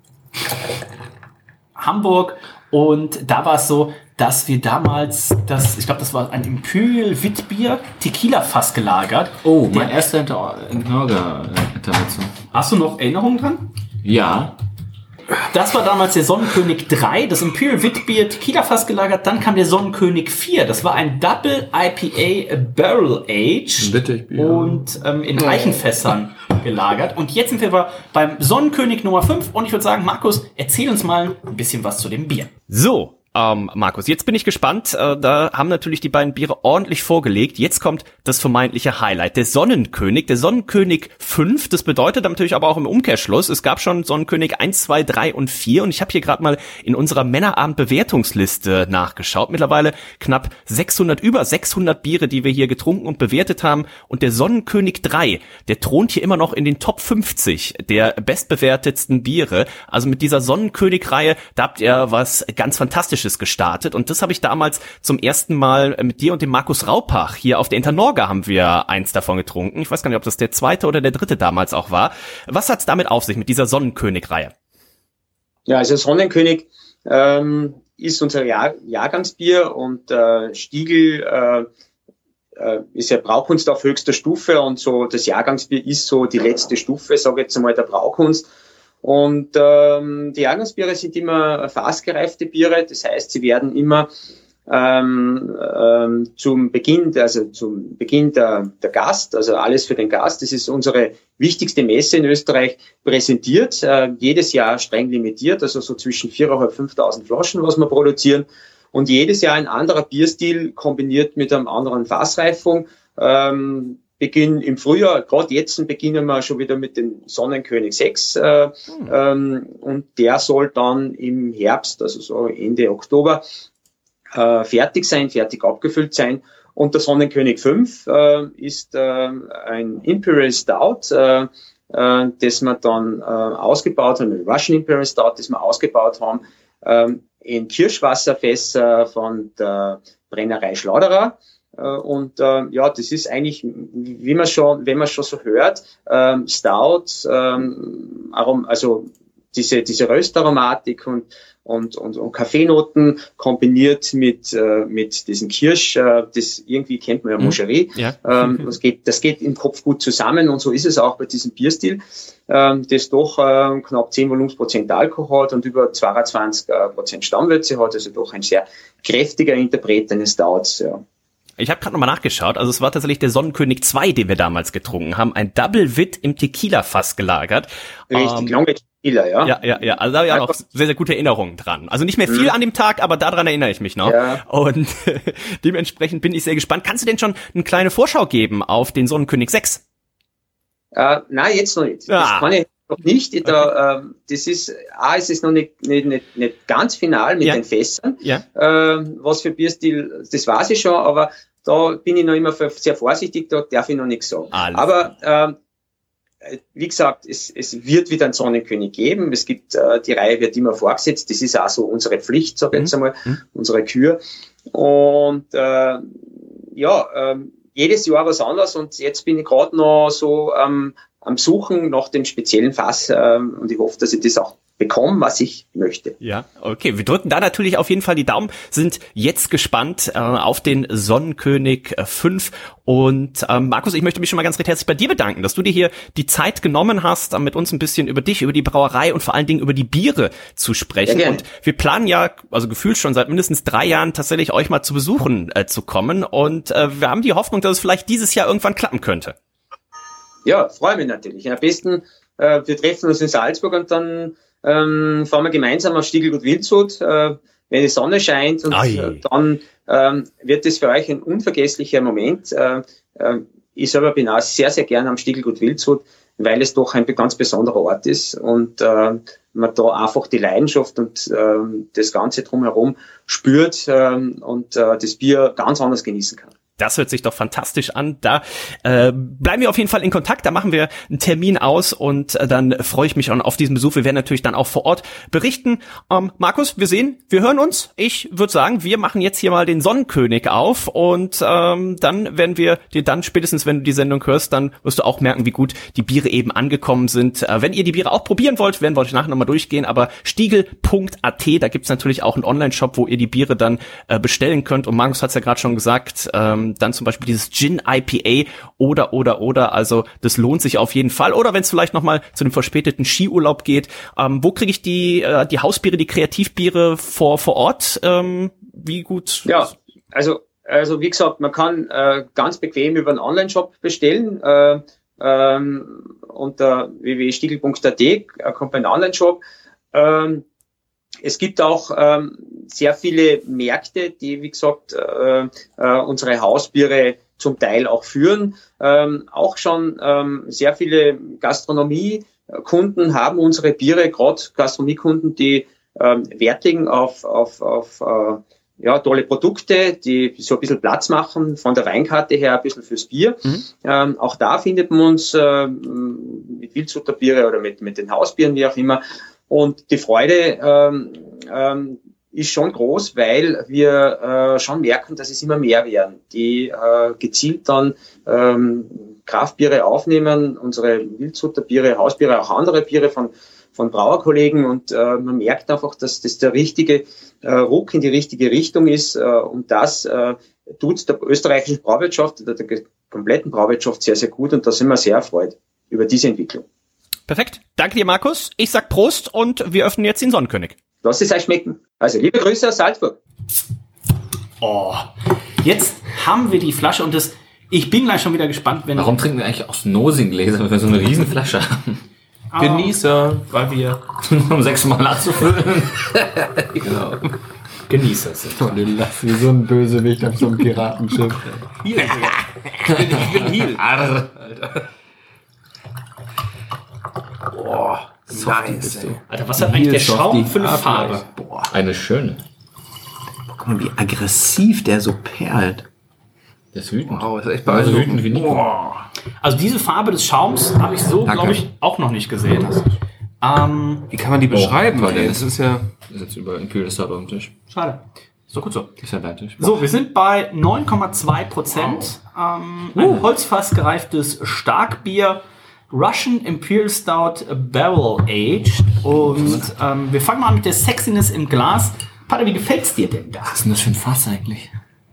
Hamburg, und da war es so, dass wir damals das, ich glaube, das war ein Imperial Witbier Tequila-Fass gelagert. Oh, mein erster Internorga-Intervention. Hast du noch Erinnerungen dran? Ja. Das war damals der Sonnenkönig drei, das Imperial Witbier Tequila-Fass gelagert. Dann kam der Sonnenkönig vier. Das war ein Double I P A Barrel Age und ähm, in Eichenfässern gelagert. Und jetzt sind wir beim Sonnenkönig Nummer fünf. Und ich würde sagen, Markus, erzähl uns mal ein bisschen was zu dem Bier. So. Ähm, Markus, jetzt bin ich gespannt. Äh, da haben natürlich die beiden Biere ordentlich vorgelegt. Jetzt kommt das vermeintliche Highlight. Der Sonnenkönig, der Sonnenkönig fünf. Das bedeutet natürlich aber auch im Umkehrschluss, es gab schon Sonnenkönig eins, zwei, drei und vier. Und ich habe hier gerade mal in unserer Männerabend-Bewertungsliste nachgeschaut. Mittlerweile knapp sechshundert, über sechshundert Biere, die wir hier getrunken und bewertet haben. Und der Sonnenkönig drei, der thront hier immer noch in den Top fünfzig der bestbewertetsten Biere. Also mit dieser Sonnenkönig-Reihe, da habt ihr was ganz Fantastisches gestartet, und das habe ich damals zum ersten Mal mit dir und dem Markus Raupach hier auf der Internorga haben wir eins davon getrunken. Ich weiß gar nicht, ob das der zweite oder der dritte damals auch war. Was hat's damit auf sich mit dieser Sonnenkönig-Reihe? Ja, also Sonnenkönig ähm, ist unser Jahr, Jahrgangsbier, und äh, Stiegl äh, äh, ist ja Braukunst auf höchster Stufe, und so das Jahrgangsbier ist so die letzte Stufe, sage ich jetzt einmal, der Braukunst. Und ähm, die Jahrgangsbiere sind immer fassgereifte Biere, das heißt, sie werden immer ähm, ähm, zum Beginn, also zum Beginn der, der Gast, also alles für den Gast, das ist unsere wichtigste Messe in Österreich, präsentiert, äh, jedes Jahr streng limitiert, also so zwischen viertausendfünfhundert, fünftausend Flaschen, was wir produzieren, und jedes Jahr ein anderer Bierstil kombiniert mit einem anderen Fassreifung. Ähm, Beginn im Frühjahr, gerade jetzt beginnen wir schon wieder mit dem Sonnenkönig sechs äh, hm. ähm, und der soll dann im Herbst, also so Ende Oktober, äh, fertig sein, fertig abgefüllt sein. Und der Sonnenkönig fünf äh, ist äh, ein Imperial Stout, äh, äh, das wir dann äh, ausgebaut haben, ein Russian Imperial Stout, das wir ausgebaut haben, äh, in Kirschwasserfässer von der Brennerei Schlauderer. Und äh, ja, das ist eigentlich, wie man schon, wenn man schon so hört, ähm, Stout, ähm, also diese diese Röstaromatik und und und, und Kaffeenoten kombiniert mit äh, mit diesem Kirsch, äh, das irgendwie kennt man ja Moncherie. Ja. Ähm, das geht das geht im Kopf gut zusammen, und so ist es auch bei diesem Bierstil, ähm, das doch äh, knapp zehn Volumensprozent Alkohol hat und über zweiundzwanzig Prozent Stammwürze hat, also doch ein sehr kräftiger Interpret eines Stouts. Ja. Ich habe gerade nochmal nachgeschaut, also es war tatsächlich der Sonnenkönig zwei, den wir damals getrunken haben, ein Double Wit im Tequila-Fass gelagert. Richtig, ähm, lange Tequila, ja. Ja, ja, ja, also da habe ich auch noch sehr, sehr gute Erinnerungen dran. Also nicht mehr viel mhm. an dem Tag, aber daran erinnere ich mich noch. Ja. Und dementsprechend bin ich sehr gespannt. Kannst du denn schon eine kleine Vorschau geben auf den Sonnenkönig sechs? Äh, nein, jetzt noch nicht. Das ah. kann ich noch nicht. Okay. Da, ähm, das ist, A, es ist noch nicht, nicht, nicht, nicht ganz final mit ja. den Fässern. Ja. Ähm, was für Bierstil, das weiß ich schon, aber da bin ich noch immer sehr vorsichtig, da darf ich noch nichts sagen. Alles. Aber ähm, wie gesagt, es, es wird wieder einen Sonnenkönig geben. Es gibt, äh, die Reihe wird immer vorgesetzt. Das ist auch so unsere Pflicht, sag ich jetzt einmal, mhm. unsere Kür. Und äh, ja, ähm, jedes Jahr was anderes. Und jetzt bin ich gerade noch so ähm, am Suchen nach dem speziellen Fass. Ähm, und ich hoffe, dass ich das auch bekomme, was ich möchte. Ja, okay. Wir drücken da natürlich auf jeden Fall die Daumen, sind jetzt gespannt äh, auf den Sonnenkönig äh, fünf. Und ähm, Markus, ich möchte mich schon mal ganz recht herzlich bei dir bedanken, dass du dir hier die Zeit genommen hast, mit uns ein bisschen über dich, über die Brauerei und vor allen Dingen über die Biere zu sprechen. Und wir planen ja, also gefühlt schon seit mindestens drei Jahren tatsächlich euch mal zu besuchen äh, zu kommen. Und äh, wir haben die Hoffnung, dass es vielleicht dieses Jahr irgendwann klappen könnte. Ja, freue mich natürlich. Am besten, äh, wir treffen uns in Salzburg und dann ähm, fahren wir gemeinsam auf Stiegelgut Wildshut, äh, wenn die Sonne scheint und äh, dann ähm, wird es für euch ein unvergesslicher Moment. Äh, äh, ich selber bin auch sehr, sehr gerne am Stiegelgut Wildshut, weil es doch ein ganz besonderer Ort ist und äh, man da einfach die Leidenschaft und äh, das Ganze drumherum spürt äh, und äh, das Bier ganz anders genießen kann. Das hört sich doch fantastisch an. Da äh, bleiben wir auf jeden Fall in Kontakt. Da machen wir einen Termin aus und äh, dann freue ich mich auch auf diesen Besuch. Wir werden natürlich dann auch vor Ort berichten. Ähm, Markus, wir sehen, wir hören uns. Ich würde sagen, wir machen jetzt hier mal den Sonnenkönig auf und ähm, dann werden wir dir dann spätestens, wenn du die Sendung hörst, dann wirst du auch merken, wie gut die Biere eben angekommen sind. Äh, wenn ihr die Biere auch probieren wollt, werden wir euch nachher nochmal durchgehen. Aber stiegel punkt a t, da gibt's natürlich auch einen Online-Shop, wo ihr die Biere dann äh, bestellen könnt. Und Markus hat's ja gerade schon gesagt, ähm, dann zum Beispiel dieses Gin I P A oder, oder, oder, also das lohnt sich auf jeden Fall. Oder wenn es vielleicht nochmal zu dem verspäteten Skiurlaub geht, ähm, wo kriege ich die äh, die Hausbiere, die Kreativbiere vor vor Ort? Ähm, wie gut? Ja, also also wie gesagt, man kann äh, ganz bequem über einen Online-Shop bestellen. Äh, ähm, unter w w w punkt stiegel punkt a t kommt ein Online-Shop. Ähm, Es gibt auch ähm, sehr viele Märkte, die, wie gesagt, äh, äh, unsere Hausbiere zum Teil auch führen. Ähm, auch schon ähm, sehr viele Gastronomiekunden haben unsere Biere, gerade Gastronomiekunden, die ähm, Wert legen auf, auf, auf äh, ja, tolle Produkte, die so ein bisschen Platz machen, von der Weinkarte her ein bisschen fürs Bier. Mhm. Ähm, auch da findet man uns äh, mit Wildshuther Biere oder mit, mit den Hausbieren, wie auch immer. Und die Freude ähm, ähm, ist schon groß, weil wir äh, schon merken, dass es immer mehr werden, die äh, gezielt dann ähm, Kraftbiere aufnehmen, unsere Wildshuther Biere, Hausbiere, auch andere Biere von von Brauerkollegen. Und äh, man merkt einfach, dass das der richtige äh, Ruck in die richtige Richtung ist. Äh, und das äh, tut der österreichischen Brauwirtschaft, der, der kompletten Brauwirtschaft sehr, sehr gut. Und da sind wir sehr erfreut über diese Entwicklung. Perfekt. Danke dir, Markus. Ich sag Prost und wir öffnen jetzt den Sonnenkönig. Lass es euch schmecken. Also, liebe Grüße aus Salzburg. Oh, jetzt haben wir die Flasche und das, ich bin gleich schon wieder gespannt, wenn... Warum trinken wir eigentlich aus Nosing-Gläser, wenn wir so eine riesen Flasche haben? Ah, Genießer, weil wir... um sechs Mal nachzufüllen. Genau. Genießer sind. Wie so ein Bösewicht auf so einem Piratenschiff. Hier, ich bin, ich bin hier. Alter. Boah, nice, ey. Alter, was hat eigentlich der Schaum für eine Farbe? Boah. Eine schöne. Guck mal, wie aggressiv der so perlt. Der ist wütend. Wow, das ist echt also wütend wie nie. Also diese Farbe des Schaums habe ich so, glaube ich, auch noch nicht gesehen. Ähm, wie kann man die beschreiben? Oh, das ist ja... Das ist jetzt über Imperial Stout auf dem Tisch. Schade. So gut so. Ist ja dein Tisch. So, wir sind bei neun Komma zwei Prozent. Wow. Ähm, ein uh. holzfassgereiftes Starkbier. Russian Imperial Stout Barrel Aged. Und ähm, wir fangen mal an mit der Sexiness im Glas. Pater, wie gefällt's dir denn da? Was ist denn das für ein Fass eigentlich?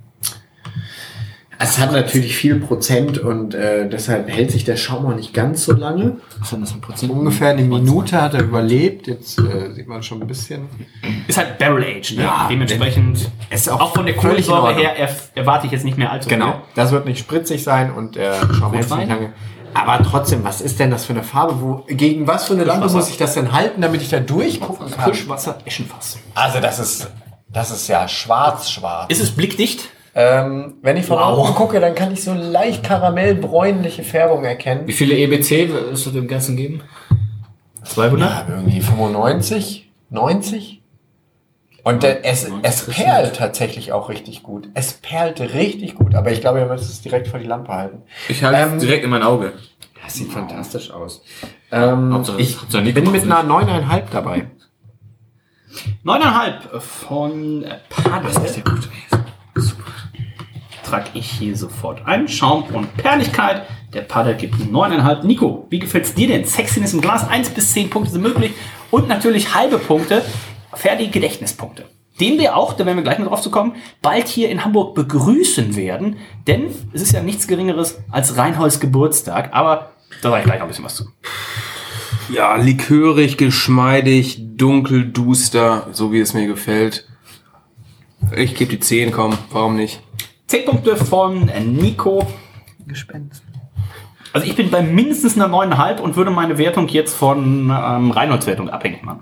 Es hat natürlich viel Prozent und äh, deshalb hält sich der Schaum auch nicht ganz so lange. Was hat das für Prozent? Ungefähr eine Minute hat er überlebt. Jetzt äh, sieht man schon ein bisschen. Ist halt Barrel Aged, ne? Ja, dementsprechend. Ist auch, auch von der Kohlensäure her erf- erwarte ich jetzt nicht mehr allzu viel. Genau. Das wird nicht spritzig sein und der Schaum hält sich nicht lange. Aber trotzdem, was ist denn das für eine Farbe? Wo, gegen was für eine Lampe muss ich das denn halten, damit ich da durchgucken kann? Frischwasser, Eschenfass. Also das ist, das ist ja schwarz-schwarz. Ist es blickdicht? Ähm, wenn ich von wow. außen gucke, dann kann ich so leicht karamellbräunliche Färbung erkennen. Wie viele E B C wirst du dem Ganzen geben? zweihundert? Ja, irgendwie fünfundneunzig, neunzig. Und äh, es, es perlt tatsächlich auch richtig gut. Es perlt richtig gut, aber ich glaube, ihr müsst es direkt vor die Lampe halten. Ich halte es ähm, direkt in mein Auge. Das sieht wow. fantastisch aus. Ähm, ich bin mit einer neun Komma fünf dabei. neun Komma fünf von Pader. Das ist ja gut. Super. Trage ich hier sofort ein. Schaum und Perligkeit. Der Pader gibt neun Komma fünf. Nico, wie gefällt's dir denn? Sexiness im Glas, eins bis zehn Punkte sind möglich. Und natürlich halbe Punkte für die Gedächtnispunkte. Den wir auch, da werden wir gleich noch drauf zu kommen, bald hier in Hamburg begrüßen werden. Denn es ist ja nichts Geringeres als Reinholds Geburtstag. Aber da sage ich gleich noch ein bisschen was zu. Ja, likörig, geschmeidig, dunkel, duster, so wie es mir gefällt. Ich gebe die zehn, komm, warum nicht? zehn Punkte von Nico. Gespenst. Also ich bin bei mindestens einer neun Komma fünf und würde meine Wertung jetzt von ähm, Reinholds Wertung abhängig machen.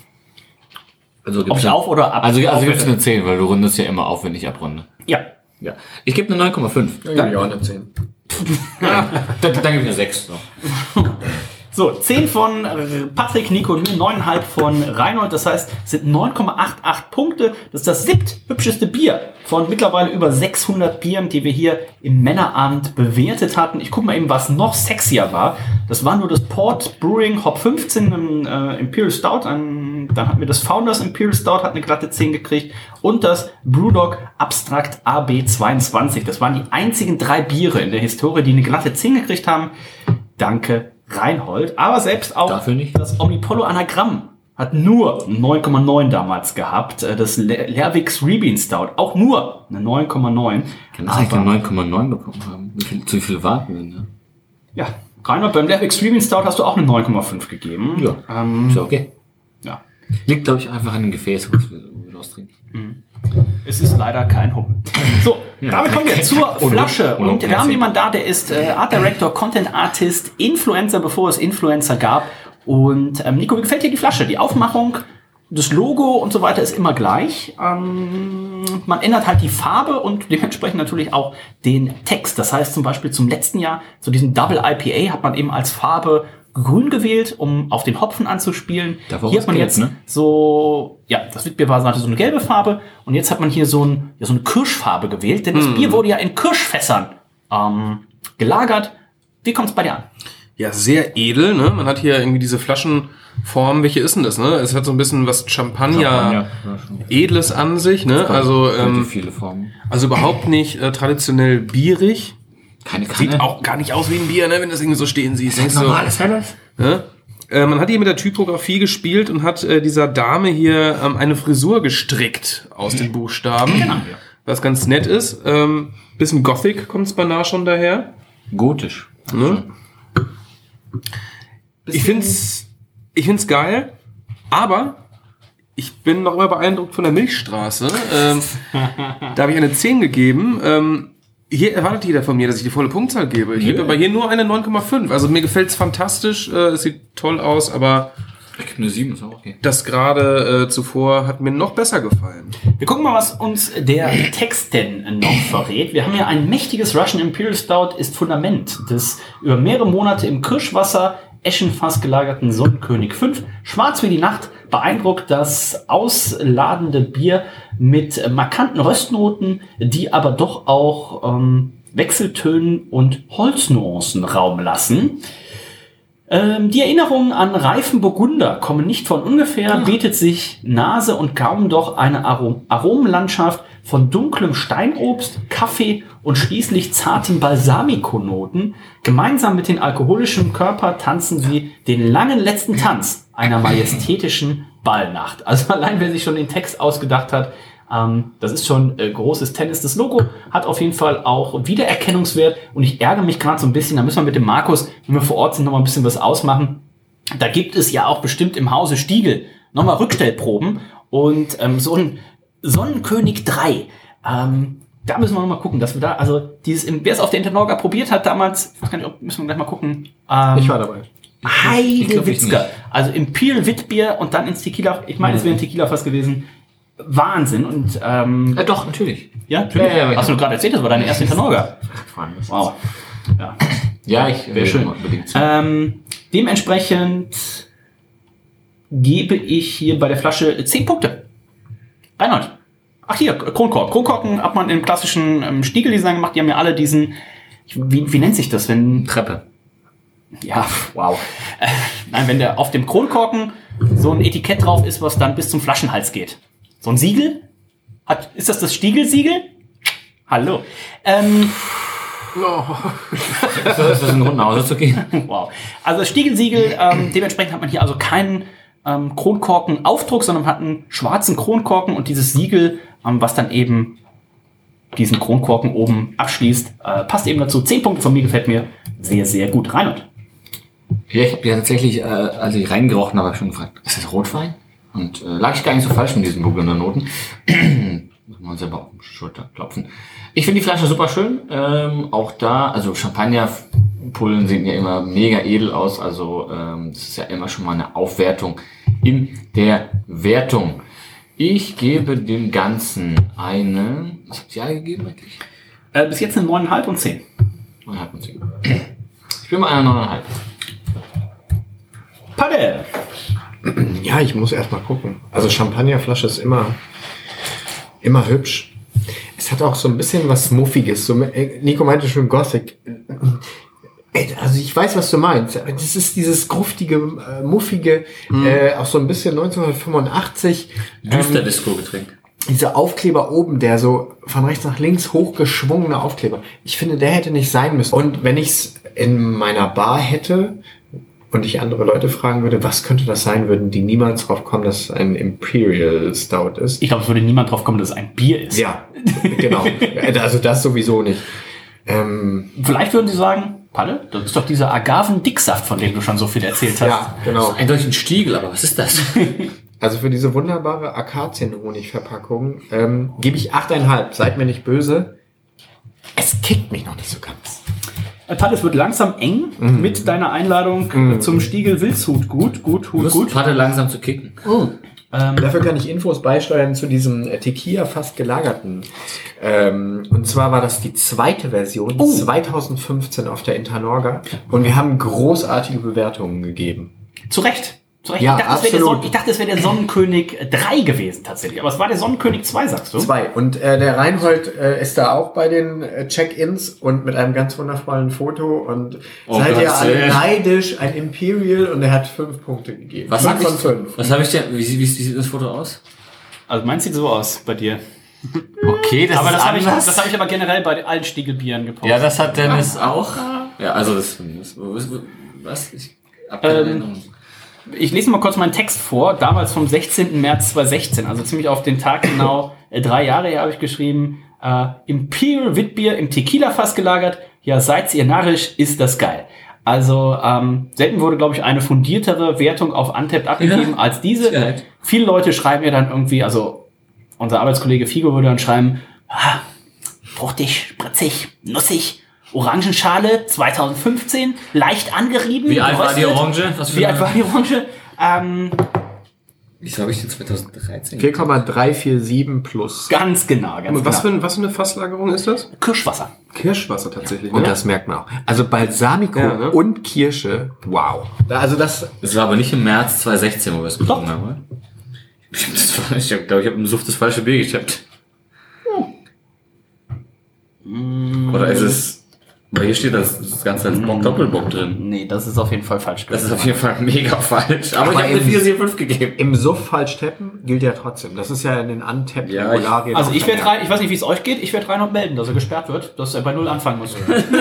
Also Ob ich auf oder ab? Also, also gibt es eine zehn, weil du rundest ja immer auf, wenn ich abrunde. Ja. Ja. Ich gebe eine neun Komma fünf. Ja, ja, eine zehn. Ja, dann, dann gebe ich eine sechs. So. So, zehn von Patrick, Nico und mir, neun Komma fünf von Reinhold. Das heißt, es sind neun Komma achtundachtzig Punkte. Das ist das siebthübscheste Bier von mittlerweile über sechshundert Bieren, die wir hier im Männerabend bewertet hatten. Ich gucke mal eben, was noch sexier war. Das war nur das Port Brewing Hop fünfzehn im äh, Imperial Stout. Ein, dann hatten wir das Founders Imperial Stout, hat eine glatte zehn gekriegt. Und das Brewdog Abstract A B zweiundzwanzig. Das waren die einzigen drei Biere in der Historie, die eine glatte zehn gekriegt haben. Danke, Reinhold, aber selbst auch Dafür nicht. Das Omnipollo Anagramm hat nur neun Komma neun damals gehabt. Das Le- Lerwigs Rebeen Stout auch nur eine neun Komma neun. Kann das eigentlich eine neun Komma neun bekommen haben? Wie viel, zu viel warten wir, ne? Ja, Reinhold, beim Lerwigs Rebeen Stout hast du auch eine neun Komma fünf gegeben. Ja, ähm, ist ja okay. Ja. Liegt, glaube ich, einfach an dem Gefäß, was wir raustrinken. Mhm. Es ist leider kein Hum. So, Ja. damit kommen wir zur Oder- Flasche. oder- Und wir haben jemanden da, der ist äh, Art Director, Content Artist, Influencer, bevor es Influencer gab. Und ähm, Nico, wie gefällt dir die Flasche? Die Aufmachung, das Logo und so weiter ist immer gleich. Ähm, man ändert halt die Farbe und dementsprechend natürlich auch den Text. Das heißt zum Beispiel zum letzten Jahr, zu diesem Double I P A, hat man eben als Farbe grün gewählt, um auf den Hopfen anzuspielen. Da war Hier was hat man gelb, jetzt ne? so, ja, das Witbier war hatte so eine gelbe Farbe und jetzt hat man hier so, ein, ja, so eine Kirschfarbe gewählt, denn das Hm. Bier wurde ja in Kirschfässern ähm, gelagert. Wie kommt's bei dir an? Ja, sehr edel, ne? Man hat hier irgendwie diese Flaschenform. Welche ist denn das, ne? Es hat so ein bisschen was Champagner, Champagner, ja, schon. Edles an sich, ne? Also, ähm, Relativ viele Formen. also überhaupt nicht äh, traditionell bierig. Keine Kanne. Sieht auch gar nicht aus wie ein Bier, ne? Wenn du das irgendwie so stehen siehst. Denkst du, Normales Helles? ne? Äh, man hat hier mit der Typografie gespielt und hat äh, dieser Dame hier ähm, eine Frisur gestrickt aus den Buchstaben. Genau, ja. Was ganz nett ist. Ähm, bisschen Gothic kommt es beinahe schon daher. Gotisch. Ne? Ich find's, ich find's geil, aber ich bin noch immer beeindruckt von der Milchstraße. Ähm, da habe ich eine zehn gegeben. Ähm, hier erwartet jeder von mir, dass ich die volle Punktzahl gebe. Ich Nö. gebe aber hier nur eine neun Komma fünf. Also mir gefällt's fantastisch, äh, es sieht toll aus, aber Ich gebe eine sieben, ist auch okay. das gerade äh, zuvor hat mir noch besser gefallen. Wir gucken mal, was uns der Text denn noch verrät. Wir haben ja ein mächtiges Russian Imperial Stout, ist Fundament des über mehrere Monate im Kirschwasser Eschenfass gelagerten Sonnenkönig fünf. Schwarz wie die Nacht beeindruckt das ausladende Bier mit markanten Röstnoten, die aber doch auch ähm, Wechseltönen und Holznuancen Raum lassen. Ähm, die Erinnerungen an reifen Burgunder kommen nicht von ungefähr, bietet sich Nase und Gaumen doch eine Arom- Aromenlandschaft von dunklem Steinobst, Kaffee und schließlich zarten Balsamico-Noten. Gemeinsam mit dem alkoholischen Körper tanzen sie den langen letzten Tanz einer majestätischen Ballnacht. Also allein, wer sich schon den Text ausgedacht hat, ähm, das ist schon äh, großes Tennis. Das Logo hat auf jeden Fall auch Wiedererkennungswert und ich ärgere mich gerade so ein bisschen, da müssen wir mit dem Markus, wenn wir vor Ort sind, noch mal ein bisschen was ausmachen. Da gibt es ja auch bestimmt im Hause Stiegel nochmal Rückstellproben und ähm, so ein Sonnenkönig drei. Ähm, da müssen wir noch mal gucken, dass wir da, also dieses, wer es auf der Internorga probiert hat damals, ich weiß gar nicht, ob, müssen wir gleich mal gucken. Ähm, Ich war dabei. Heidewitzka. Also Imperial Witbier und dann ins Tequila. Ich meine, es wäre ein Tequila fast gewesen. Wahnsinn. Und, ähm, Ja, doch, natürlich. ja, natürlich. Ja, ja, ja. Hast du gerade erzählt, das war deine erste Internorga. Wow. Ja. Ja, ich Wäre schön. unbedingt zu. Ähm, dementsprechend gebe ich hier bei der Flasche zehn Punkte. Reinhold. Ach hier, Kronkorken. Kronkorken hat man im klassischen ähm, Stiegeldesign gemacht. Die haben ja alle diesen, wie, wie nennt sich das, wenn... Treppe. Ja, wow. Äh, nein, wenn der auf dem Kronkorken so ein Etikett drauf ist, was dann bis zum Flaschenhals geht. So ein Siegel? Hat, ist das das Stiegelsiegel? Hallo. Ähm, So ist das in Runden Hause zu gehen. wow. Also das Stiegelsiegel, ähm, dementsprechend hat man hier also keinen ähm, Kronkorken-Aufdruck, sondern hat einen schwarzen Kronkorken und dieses Siegel, ähm, was dann eben diesen Kronkorken oben abschließt, äh, passt eben dazu. Zehn Punkte von mir, gefällt mir sehr, sehr gut. Reinhold. Ja, ich habe ja tatsächlich, äh, als ich reingerochen habe, hab ich schon gefragt, ist das Rotwein? Und äh, lag ich gar nicht so falsch mit diesen Burgunder Noten. Muss man selber auf die Schulter klopfen. Ich finde die Flasche super schön. Ähm, auch da, also Champagnerpullen sehen ja immer mega edel aus. Also ähm, das ist ja immer schon mal eine Aufwertung in der Wertung. Ich gebe dem Ganzen eine... Was habt ihr alle gegeben eigentlich? Äh, bis jetzt eine neun Komma fünf und zehn. neun Komma fünf und zehn. Ich bin bei einer neun Komma fünf. Padde! Ja, ich muss erst mal gucken. Also Champagnerflasche ist immer, immer hübsch. Es hat auch so ein bisschen was Muffiges. So, Nico meinte schon Gothic. Also ich weiß, was du meinst. Das ist dieses gruftige, äh, muffige, mhm. äh, auch so ein bisschen neunzehnhundertfünfundachtzig. Düster ähm, Disco-Getränk. Dieser Aufkleber oben, der so von rechts nach links hochgeschwungene Aufkleber. Ich finde, der hätte nicht sein müssen. Und wenn ich es in meiner Bar hätte und ich andere Leute fragen würde, was könnte das sein, würden die niemals drauf kommen, dass es ein Imperial Stout ist. Ich glaube, es würde niemand drauf kommen, dass es ein Bier ist. Ja, genau. Also das sowieso nicht. Ähm, Vielleicht würden sie sagen, Palle, das ist doch dieser Agaven-Dicksaft, von dem du schon so viel erzählt hast. Ja, genau. Das ist eindeutig ein Stiegel, aber was ist das? Also für diese wunderbare Akazienhonig-Verpackung ähm, gebe ich acht Komma fünf. Seid mir nicht böse. Es kickt mich noch nicht so ganz. Palle, es wird langsam eng mhm. mit deiner Einladung mhm. zum Stiegel Wildshut. Gut, gut, gut, gut. Palle langsam zu kicken. Mhm. Ähm, Dafür kann ich Infos beisteuern zu diesem Tequila fast gelagerten. Ähm, und zwar war das die zweite Version, oh. zwanzig fünfzehn auf der Internorga. Und wir haben großartige Bewertungen gegeben. Zu Recht. Zu Recht. Ja, ich, dachte, es Son- ich dachte, es wäre der Sonnenkönig drei gewesen tatsächlich. Aber es war der Sonnenkönig zwei, sagst du? zwei. Und äh, der Reinhold äh, ist da auch bei den äh, Check-ins und mit einem ganz wundervollen Foto. Und oh seid ihr alle neidisch, ein Imperial, und er hat fünf Punkte gegeben. Was fünf von fünf. Was habe ich denn? Wie, wie, wie sieht das Foto aus? Also meins sieht so aus bei dir. Okay, das aber ist das habe ich, das hab ich aber generell bei allen Stiegelbieren gepostet. Ja, das hat Dennis ah. auch. Ja, also das... das was? Ich hab keine ähm, Erinnerung. Ich lese mal kurz meinen Text vor, damals vom sechzehnten März zweitausendsechzehn, also ziemlich auf den Tag genau, äh, drei Jahre her habe ich geschrieben, äh, Imperial Witbier im Tequila-Fass gelagert, ja, seid ihr narrisch, ist das geil. Also ähm, selten wurde, glaube ich, eine fundiertere Wertung auf Untappd abgegeben ja, als diese. Viele Leute schreiben ja dann irgendwie, also unser Arbeitskollege Figo würde dann schreiben, ah, fruchtig, spritzig, nussig, Orangenschale zwanzig fünfzehn, leicht angerieben. Wie alt war die Orange? Was für Wie alt war die Orange? Ähm, Wieso habe ich den zwanzig dreizehn? vier Komma drei vier sieben plus. Ganz genau, ganz was genau. Für, was für eine Fasslagerung ist das? Kirschwasser. Kirschwasser tatsächlich. Und ne? das merkt man auch. Also Balsamico ja, ne? und Kirsche, wow. Also das, das war aber nicht im März zweitausendsechzehn, wo wir es getrunken haben, oder? Ich glaube, ich habe im Suft das falsche Bier getippt. Hm. Oder ist es... Weil hier steht das, das Ganze als Bock Doppelbock drin. Nee, das ist auf jeden Fall falsch. Das ist auf jeden Fall mega falsch. Aber, Aber ich habe eine vier sieben fünf gegeben. Im Suff falsch tappen gilt ja trotzdem. Das ist ja in den Untappd ja, Regularien. Also ich werde rein, ich weiß nicht, wie es euch geht, ich werde rein und melden, dass er gesperrt wird, dass er bei Null anfangen muss.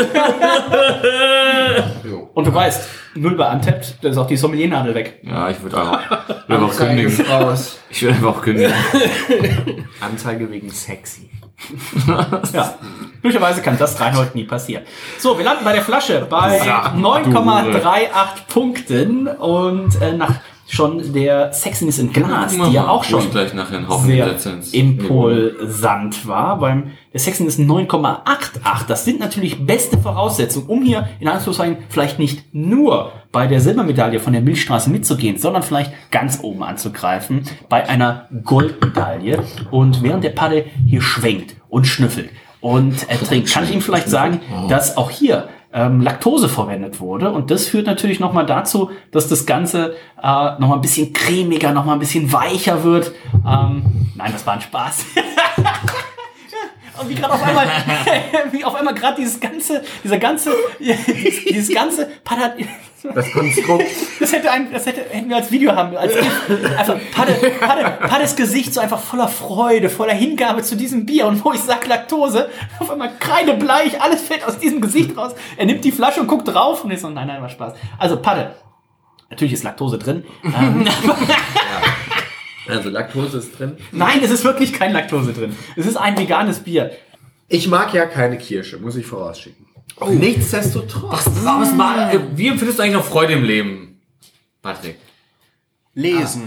Und du weißt, Null bei Untappd, da ist auch die Sommeliernadel weg. Ja, ich würde auch, würd auch kündigen. Raus. Ich würde einfach auch kündigen. Anzeige wegen sexy. Ja, glücklicherweise kann das Reinhold nie passieren. So, wir landen bei der Flasche bei neun Komma achtunddreißig Punkten und äh, nach schon der Sexiness in Glas, die ja auch schon gleich nachher einen sehr impulsant war. Beim der Sexiness neun Komma achtundachtzig. Das sind natürlich beste Voraussetzungen, um hier in Anführungszeichen vielleicht nicht nur bei der Silbermedaille von der Milchstraße mitzugehen, sondern vielleicht ganz oben anzugreifen bei einer Goldmedaille. Und während der Padde hier schwenkt und schnüffelt und äh, trinkt, kann ich ihm vielleicht sagen, dass auch hier ähm, Laktose verwendet wurde. Und das führt natürlich nochmal dazu, dass das Ganze äh, nochmal ein bisschen cremiger, nochmal ein bisschen weicher wird. Ähm, nein, das war ein Spaß. Und wie gerade auf einmal, wie auf einmal gerade dieses ganze, dieser ganze, dieses, dieses ganze Padde, das Konstrukt. Das hätte ein, das hätte, hätten wir als Video haben, als einfach Padde, Padde, Paddes Gesicht so einfach voller Freude, voller Hingabe zu diesem Bier. Und wo ich sag Laktose, auf einmal kreidebleich, alles fällt aus diesem Gesicht raus. Er nimmt die Flasche und guckt drauf und ist so, nein, nein, war Spaß. Also Padde, Natürlich ist Laktose drin. ähm, Also Laktose ist drin. Nein, es ist wirklich kein Laktose drin. Es ist ein veganes Bier. Ich mag ja keine Kirsche, muss ich vorausschicken. Oh. Nichtsdestotrotz. Was, was war, wie empfindest du eigentlich noch Freude im Leben, Patrick? Lesen.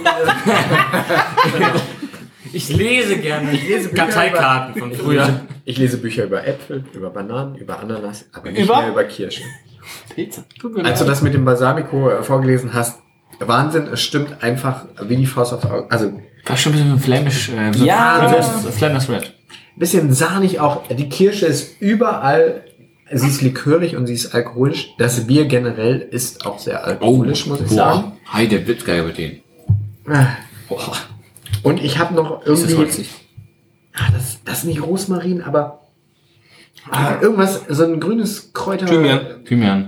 Ich lese gerne. Ich lese Karteikarten von früher. Ich lese Bücher über Äpfel, über Bananen, über Ananas, aber nicht Über? mehr über Kirschen. Pilze. Als du das mit dem Balsamico äh, vorgelesen hast, Wahnsinn, es stimmt einfach wie die Faust aufs Auge. Also, War schon ein bisschen Flemish. Äh, so Ja. Flemish, Flemish Red. ein bisschen sahnig auch. Die Kirsche ist überall, sie ist likörig und sie ist alkoholisch. Das Bier generell ist auch sehr alkoholisch, muss ich sagen. Hi, der Blitzgeil über den. Boah. Und ich habe noch Ist das irgendwie, holzig? ah, das, das ist nicht Rosmarin, aber ah, irgendwas, so ein grünes Kräuter. Thymian. Thymian.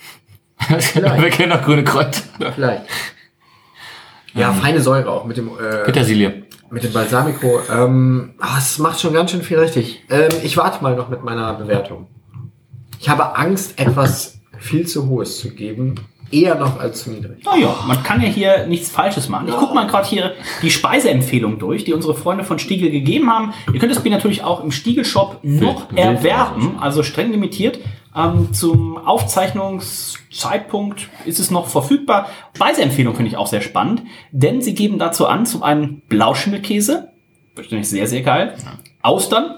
Wir kennen auch grüne Kräuter. Vielleicht. Ja, feine Säure auch mit dem äh, Petersilie. mit dem Balsamico. Ähm, ah, es macht schon ganz schön viel richtig. Ähm, ich warte mal noch mit meiner Bewertung. Ich habe Angst, etwas viel zu Hohes zu geben. Eher noch als zu niedrig. Naja, man kann ja hier nichts Falsches machen. Ich gucke mal gerade hier die Speiseempfehlung durch, die unsere Freunde von Stiegel gegeben haben. Ihr könnt das Bier natürlich auch im Stiegel-Shop noch Wild, erwerben, also streng limitiert. Ähm, zum Aufzeichnungszeitpunkt ist es noch verfügbar. Speiseempfehlung finde ich auch sehr spannend, denn sie geben dazu an, zum einen Blauschimmelkäse, wahrscheinlich sehr, sehr geil, Austern,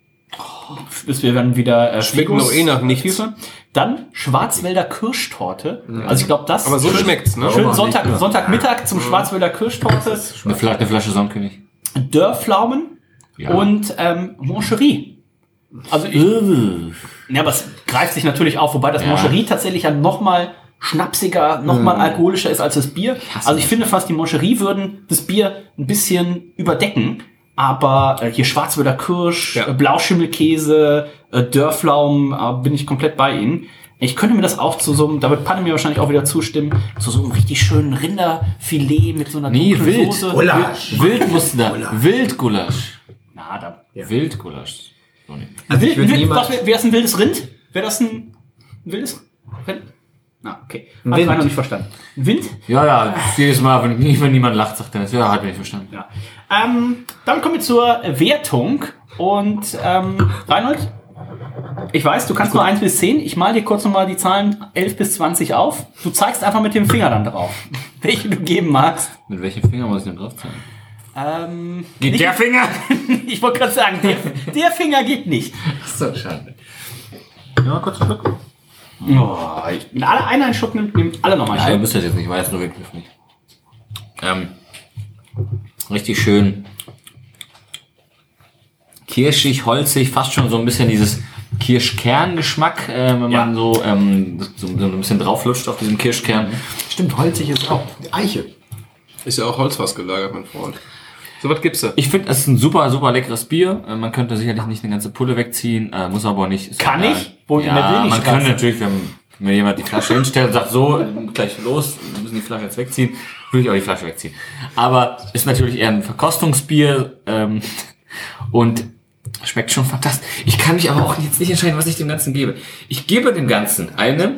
bis wir dann wieder äh, Schmeckt Figos- noch eh nach nichts. Dann Schwarzwälder Kirschtorte. Also ich glaube, das Aber so schön, schmeckt's, ne? Schön Warum Sonntag, nicht? Sonntagmittag zum Schwarzwälder Kirschtorte, Eine Flasche, eine Flasche Sonnenkönig. Dörrpflaumen Ja. und ähm, Moncherie. Also ich, ja, aber es greift sich natürlich auf, wobei das Ja. Moncherie tatsächlich ja noch mal schnapsiger, noch mal alkoholischer ist als das Bier. Also ich finde fast, die Moncherie würden das Bier ein bisschen überdecken. Aber äh, hier Schwarzwälder Kirsch, Ja. äh, Blauschimmelkäse, äh, Dörrpflaumen, äh, bin ich komplett bei Ihnen. Ich könnte mir das auch zu so einem, da wird Panne mir wahrscheinlich auch wieder zustimmen, zu so einem richtig schönen Rinderfilet mit so einer Nee, dunklen wild. Soße. Gulasch. Wild musste da. Wildgulasch. Na, da. Wildgulasch. So nicht. Also ich Wild, würde wild, niemals- was, wäre das ein wildes Rind? Wäre das ein wildes Rind? Na, okay. Hab Wind. ich noch nicht verstanden. Wind? Ja, ja, jedes Mal, wenn, wenn niemand lacht, sagt er das. Ja, hat mir nicht verstanden. Ja. Ähm, dann kommen wir zur Wertung. Und ähm, Reinhold, ich weiß, du kannst nur eins bis zehn. Ich mal dir kurz nochmal die Zahlen elf bis zwanzig auf. Du zeigst einfach mit dem Finger dann drauf, welche du geben magst. Mit welchem Finger muss ich denn drauf zeigen? Ähm, Geht nicht- der Finger? Ich wollte gerade sagen, der, der Finger geht nicht. So, schade. Ja, kurz zurück. Oh, ich, wenn alle einer einen Schluck nimmt, nehmen alle nochmal Ja, ihr einen müsst das jetzt nicht, ich weiß nur wirklich nicht. Ähm, richtig schön kirschig, holzig, fast schon so ein bisschen dieses Kirschkerngeschmack, äh, wenn Ja. man so, ähm, so, so ein bisschen drauflutscht auf diesem Kirschkern. Stimmt, holzig ist auch Eiche. Ist ja auch Holzfass gelagert, mein Freund. So, was gibt's da? Ich finde, es ist ein super, super leckeres Bier. Äh, Man könnte sicherlich nicht eine ganze Pulle wegziehen, äh, muss aber auch nicht. Ist Kann egal. ich? Wohnt in der Ja, man Willigstraße. kann natürlich, wenn mir jemand die Flasche hinstellt und sagt, so, gleich los, wir müssen die Flasche jetzt wegziehen, würde ich auch die Flasche wegziehen. Aber ist natürlich eher ein Verkostungsbier ähm, und schmeckt schon fantastisch. Ich kann mich aber auch jetzt nicht entscheiden, was ich dem Ganzen gebe. Ich gebe dem Ganzen eine,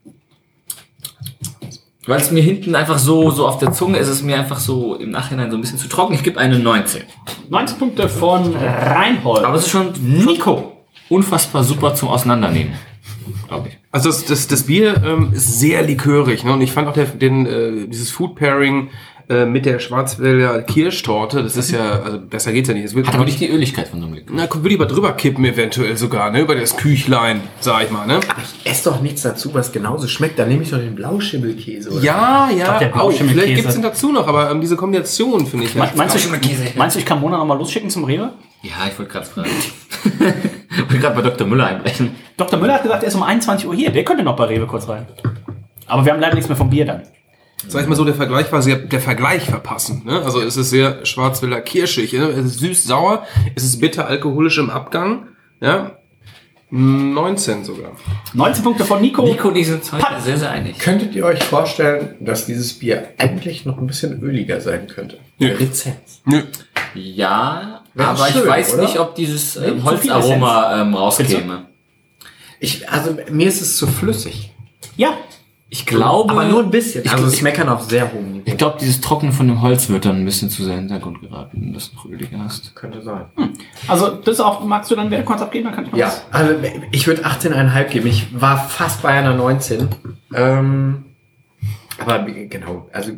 weil es mir hinten einfach so, so auf der Zunge ist, es mir einfach so im Nachhinein so ein bisschen zu trocken. Ich gebe eine neunzehn. neunzehn Punkte von Reinhold. Aber es ist schon Nico. unfassbar super zum Auseinandernehmen, glaube ich. Also das, das, das Bier ähm, ist sehr likörig, ne? Und ich fand auch der, den, äh, dieses Food Pairing äh, mit der Schwarzwälder Kirschtorte, das ist ja, also besser geht's ja nicht. Es wird, Hat aber nicht die Öligkeit von so einem Likör. Na, würde ich aber drüber kippen eventuell sogar, ne? Über das Küchlein, sag ich mal, ne? Ich esse doch nichts dazu, was genauso schmeckt. Dann nehme ich doch den Blauschimmelkäse. Oder? Ja, ja, der auch. Blauschimmelkäse. Vielleicht gibt's den dazu noch, aber ähm, diese Kombination finde ich Me- Meinst du, Käse. meinst du, ich kann Mona noch mal losschicken zum Rewe? Ja, ich wollte gerade fragen. Ich wollte gerade bei Doktor Müller einbrechen. Doktor Müller hat gesagt, er ist um einundzwanzig Uhr hier. Der könnte noch bei Rewe kurz rein. Aber wir haben leider nichts mehr vom Bier dann. Sag ich mal so, der Vergleich war sehr, der Vergleich verpassend, ne? Also es ist sehr Schwarzwälder kirschig, ne? Es ist süß-sauer, es ist bitter alkoholisch im Abgang, ja? neunzehn sogar. neunzehn Punkte von Nico. Nico, die sind heute sehr, sehr einig. Könntet ihr euch vorstellen, dass dieses Bier eigentlich noch ein bisschen öliger sein könnte? Nö. Lizenz. Nö. Ja, Wäre aber schön, ich weiß oder? nicht, ob dieses ähm, zu viel Holzaroma ähm, rauskäme. Ich, also mir ist es zu flüssig. Ja, Ich glaube... Aber nur ein bisschen. Ich, Also ich, es meckern auf sehr hohem Niveau. ich glaube, dieses Trocknen von dem Holz wird dann ein bisschen zu sehr in den Hintergrund geraten, wenn du das noch überlegen hast. Könnte sein. Hm. Also das ist auch, magst du dann Wertkonz abgeben? Dann kann ich noch Ja, was. also ich würde achtzehn Komma fünf geben. Ich war fast bei einer neunzehn. Ähm, aber genau, also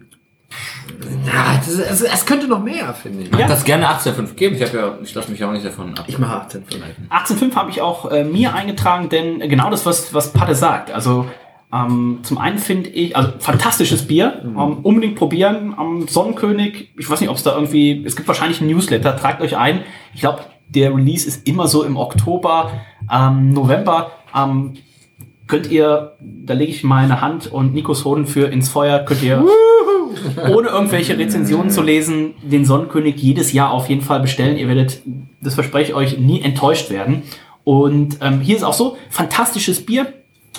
ja, das ist, es, es könnte noch mehr, finde ich. Ich ja. das gerne achtzehn Komma fünf geben. Ich habe ja, ich lasse mich auch nicht davon ab. Ich mache achtzehn Komma fünf. achtzehn Komma fünf habe ich auch äh, mir eingetragen, denn genau das, was, was Patte sagt. Also ähm, zum einen finde ich, also fantastisches Bier, mhm. ähm, unbedingt probieren. Am Sonnenkönig, ich weiß nicht, ob es da irgendwie, es gibt wahrscheinlich einen Newsletter, tragt euch ein. Ich glaube, der Release ist immer so im Oktober, ähm, November. Ähm, könnt ihr, da lege ich meine Hand und Nikos Hoden für ins Feuer, könnt ihr ohne irgendwelche Rezensionen zu lesen, den Sonnenkönig jedes Jahr auf jeden Fall bestellen. Ihr werdet, das verspreche ich euch, nie enttäuscht werden. Und ähm, hier ist auch so, fantastisches Bier.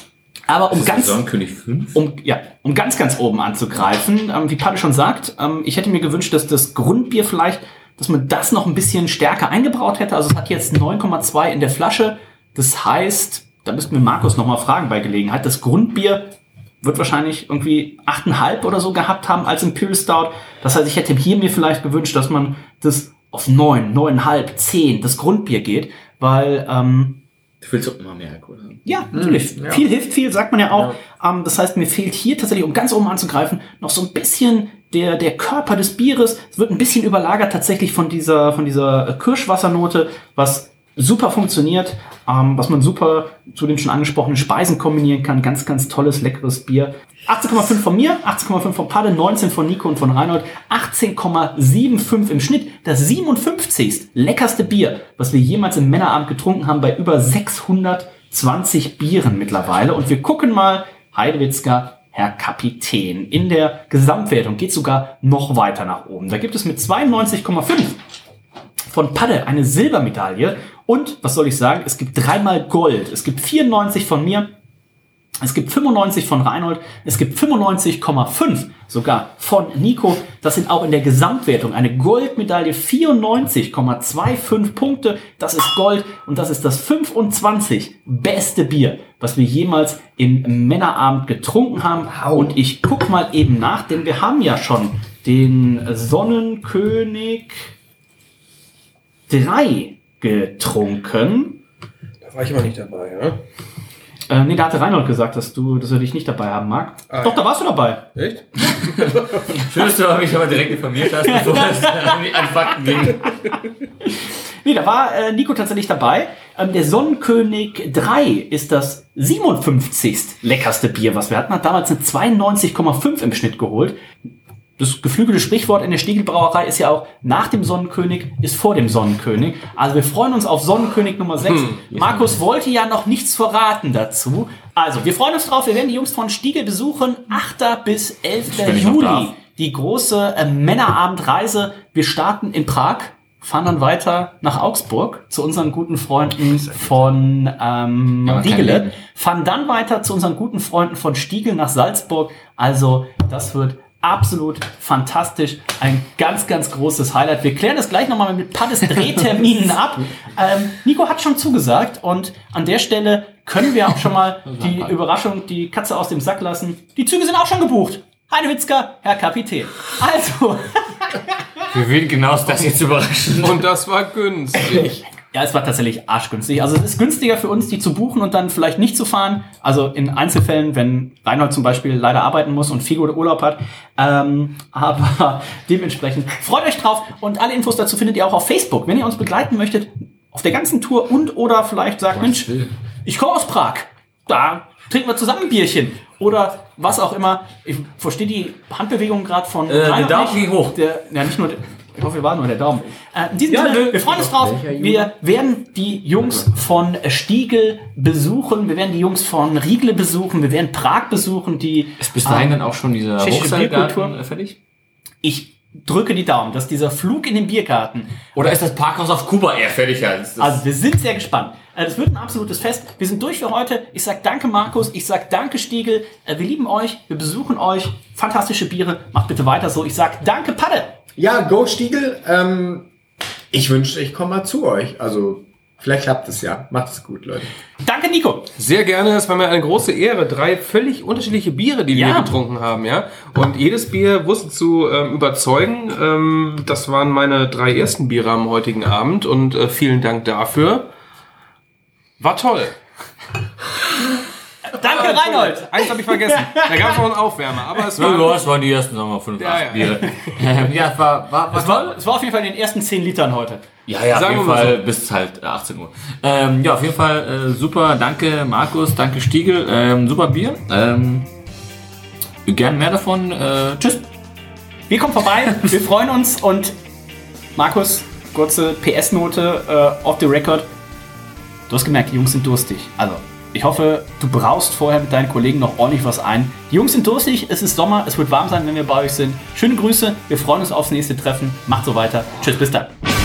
Aber um ganz, Sonnenkönig fünf? um, ja, um ganz, ganz oben anzugreifen, ähm, wie Patte schon sagt, ähm, ich hätte mir gewünscht, dass das Grundbier vielleicht, dass man das noch ein bisschen stärker eingebraut hätte. Also es hat jetzt neun Komma zwei in der Flasche. Das heißt, da müssten wir Markus noch mal fragen bei Gelegenheit. Das Grundbier wird wahrscheinlich irgendwie acht Komma fünf oder so gehabt haben als Imperial Stout. Das heißt, ich hätte hier mir vielleicht gewünscht, dass man das auf neun, neun Komma fünf, zehn, das Grundbier geht, weil ähm, du willst auch immer mehr Alkohol haben. Ja, natürlich. Mhm, ja. Viel hilft viel, sagt man ja auch. Ja. Ähm, das heißt, mir fehlt hier tatsächlich, um ganz oben anzugreifen, noch so ein bisschen der, der Körper des Bieres. Es wird ein bisschen überlagert tatsächlich von dieser, von dieser Kirschwassernote, was super funktioniert, ähm, was man super zu den schon angesprochenen Speisen kombinieren kann. Ganz, ganz tolles, leckeres Bier. achtzehn Komma fünf von mir, achtzehn Komma fünf von Palle, neunzehn von Nico und von Reinhold, achtzehn Komma fünfundsiebzig im Schnitt. Das siebenundfünfzigste leckerste Bier, was wir jemals im Männerabend getrunken haben, bei über sechshundertzwanzig Bieren mittlerweile. Und wir gucken mal, Heidewitzka, Herr Kapitän. In der Gesamtwertung geht sogar noch weiter nach oben. Da gibt es mit zweiundneunzig Komma fünf von Padde eine Silbermedaille. Und, was soll ich sagen, es gibt dreimal Gold. Es gibt vierundneunzig von mir, es gibt fünfundneunzig von Reinhold, es gibt fünfundneunzig Komma fünf sogar von Nico. Das sind auch in der Gesamtwertung eine Goldmedaille, vierundneunzig Komma fünfundzwanzig Punkte. Das ist Gold und das ist das fünfundzwanzig beste Bier, was wir jemals im Männerabend getrunken haben. Und ich guck mal eben nach, denn wir haben ja schon den Sonnenkönig drei getrunken. Da war ich aber nicht dabei, ja? Äh, nee, da hatte Reinhold gesagt, dass du, dass er dich nicht dabei haben mag. Ah, Doch, ja. Da warst du dabei. Echt? Schön, dass du mich aber direkt informiert hast, bevor es an Fakten ging. Nee, da war äh, Nico tatsächlich dabei. Ähm, der Sonnenkönig drei ist das siebenundfünfzigste leckerste Bier, was wir hatten. Hat damals eine zweiundneunzig Komma fünf im Schnitt geholt. Das geflügelte Sprichwort in der Stiegelbrauerei ist ja auch, nach dem Sonnenkönig ist vor dem Sonnenkönig. Also wir freuen uns auf Sonnenkönig Nummer sechs. Hm, Markus wollte ja noch nichts verraten dazu. Also wir freuen uns drauf, wir werden die Jungs von Stiegel besuchen. achter bis elfter Juli. Die große äh, Männerabendreise. Wir starten in Prag, fahren dann weiter nach Augsburg zu unseren guten Freunden von ähm, ja, Diegele. Fahren dann weiter zu unseren guten Freunden von Stiegel nach Salzburg. Also das wird absolut fantastisch. Ein ganz, ganz großes Highlight. Wir klären das gleich nochmal mit Paddes Drehterminen ab. Ähm, Nico hat schon zugesagt und an der Stelle können wir auch schon mal die Überraschung, die Katze aus dem Sack lassen. Die Züge sind auch schon gebucht. Heidewitzka, Herr Kapitän. Also. Wir will genau das jetzt überraschen. Und das war günstig. Ja, es war tatsächlich arschgünstig. Also es ist günstiger für uns, die zu buchen und dann vielleicht nicht zu fahren. Also in Einzelfällen, wenn Reinhold zum Beispiel leider arbeiten muss und Figo Urlaub hat. Ähm, aber dementsprechend freut euch drauf. Und alle Infos dazu findet ihr auch auf Facebook. Wenn ihr uns begleiten möchtet, auf der ganzen Tour und oder vielleicht sagt, Mensch, ich komme aus Prag. Da trinken wir zusammen ein Bierchen. Oder was auch immer. Ich verstehe die Handbewegung gerade von äh, der Daumen ging hoch. Der, ja, nicht nur... Ich hoffe, wir waren nur der Daumen. Äh, in diesem ja, Sinne, wir freuen uns drauf. Wir werden die Jungs von Stiegel besuchen. Wir werden die Jungs von Riegle besuchen. Wir werden Prag besuchen. Die ist bis dahin ähm, dann auch schon dieser Hochseilgarten fertig? Ich drücke die Daumen, dass dieser Flug in den Biergarten... Oder ist das Parkhaus auf Kuba eher fertig? Als also wir sind sehr gespannt. Es wird ein absolutes Fest. Wir sind durch für heute. Ich sag danke Markus. Ich sag danke Stiegel. Wir lieben euch. Wir besuchen euch. Fantastische Biere. Macht bitte weiter so. Ich sag danke Padde. Ja, Go Stiegel. Ähm, ich wünschte, ich komme mal zu euch. Also Vielleicht klappt es ja. Macht es gut, Leute. Danke, Nico. Sehr gerne. Es war mir eine große Ehre. Drei völlig unterschiedliche Biere, die Ja. wir getrunken haben, ja. Und jedes Bier wusste zu ähm, überzeugen. Ähm, das waren meine drei ersten Biere am heutigen Abend und äh, vielen Dank dafür. War toll. Danke, Reinhold. Eins habe ich vergessen. Da gab es noch einen Aufwärmer, aber es Ja, war... ja, es waren die ersten, sagen wir, fünf, Ja, acht ja. Biere. Ähm, ja, es war, war, war Es war, es war auf jeden Fall in den ersten zehn Litern heute. Ja, ja, auf Sagen jeden wir mal Fall so. bis halt achtzehn Uhr. Ähm, ja, auf jeden Fall äh, super. Danke Markus, danke Stiegel. Ähm, super Bier. Ähm, gern mehr davon. Äh, tschüss. Wir kommen vorbei, wir freuen uns und Markus, kurze P S-Note äh, off the record. Du hast gemerkt, die Jungs sind durstig. Also, ich hoffe, du braust vorher mit deinen Kollegen noch ordentlich was ein. Die Jungs sind durstig, es ist Sommer, es wird warm sein, wenn wir bei euch sind. Schöne Grüße, wir freuen uns aufs nächste Treffen. Macht so weiter. Tschüss, bis dann.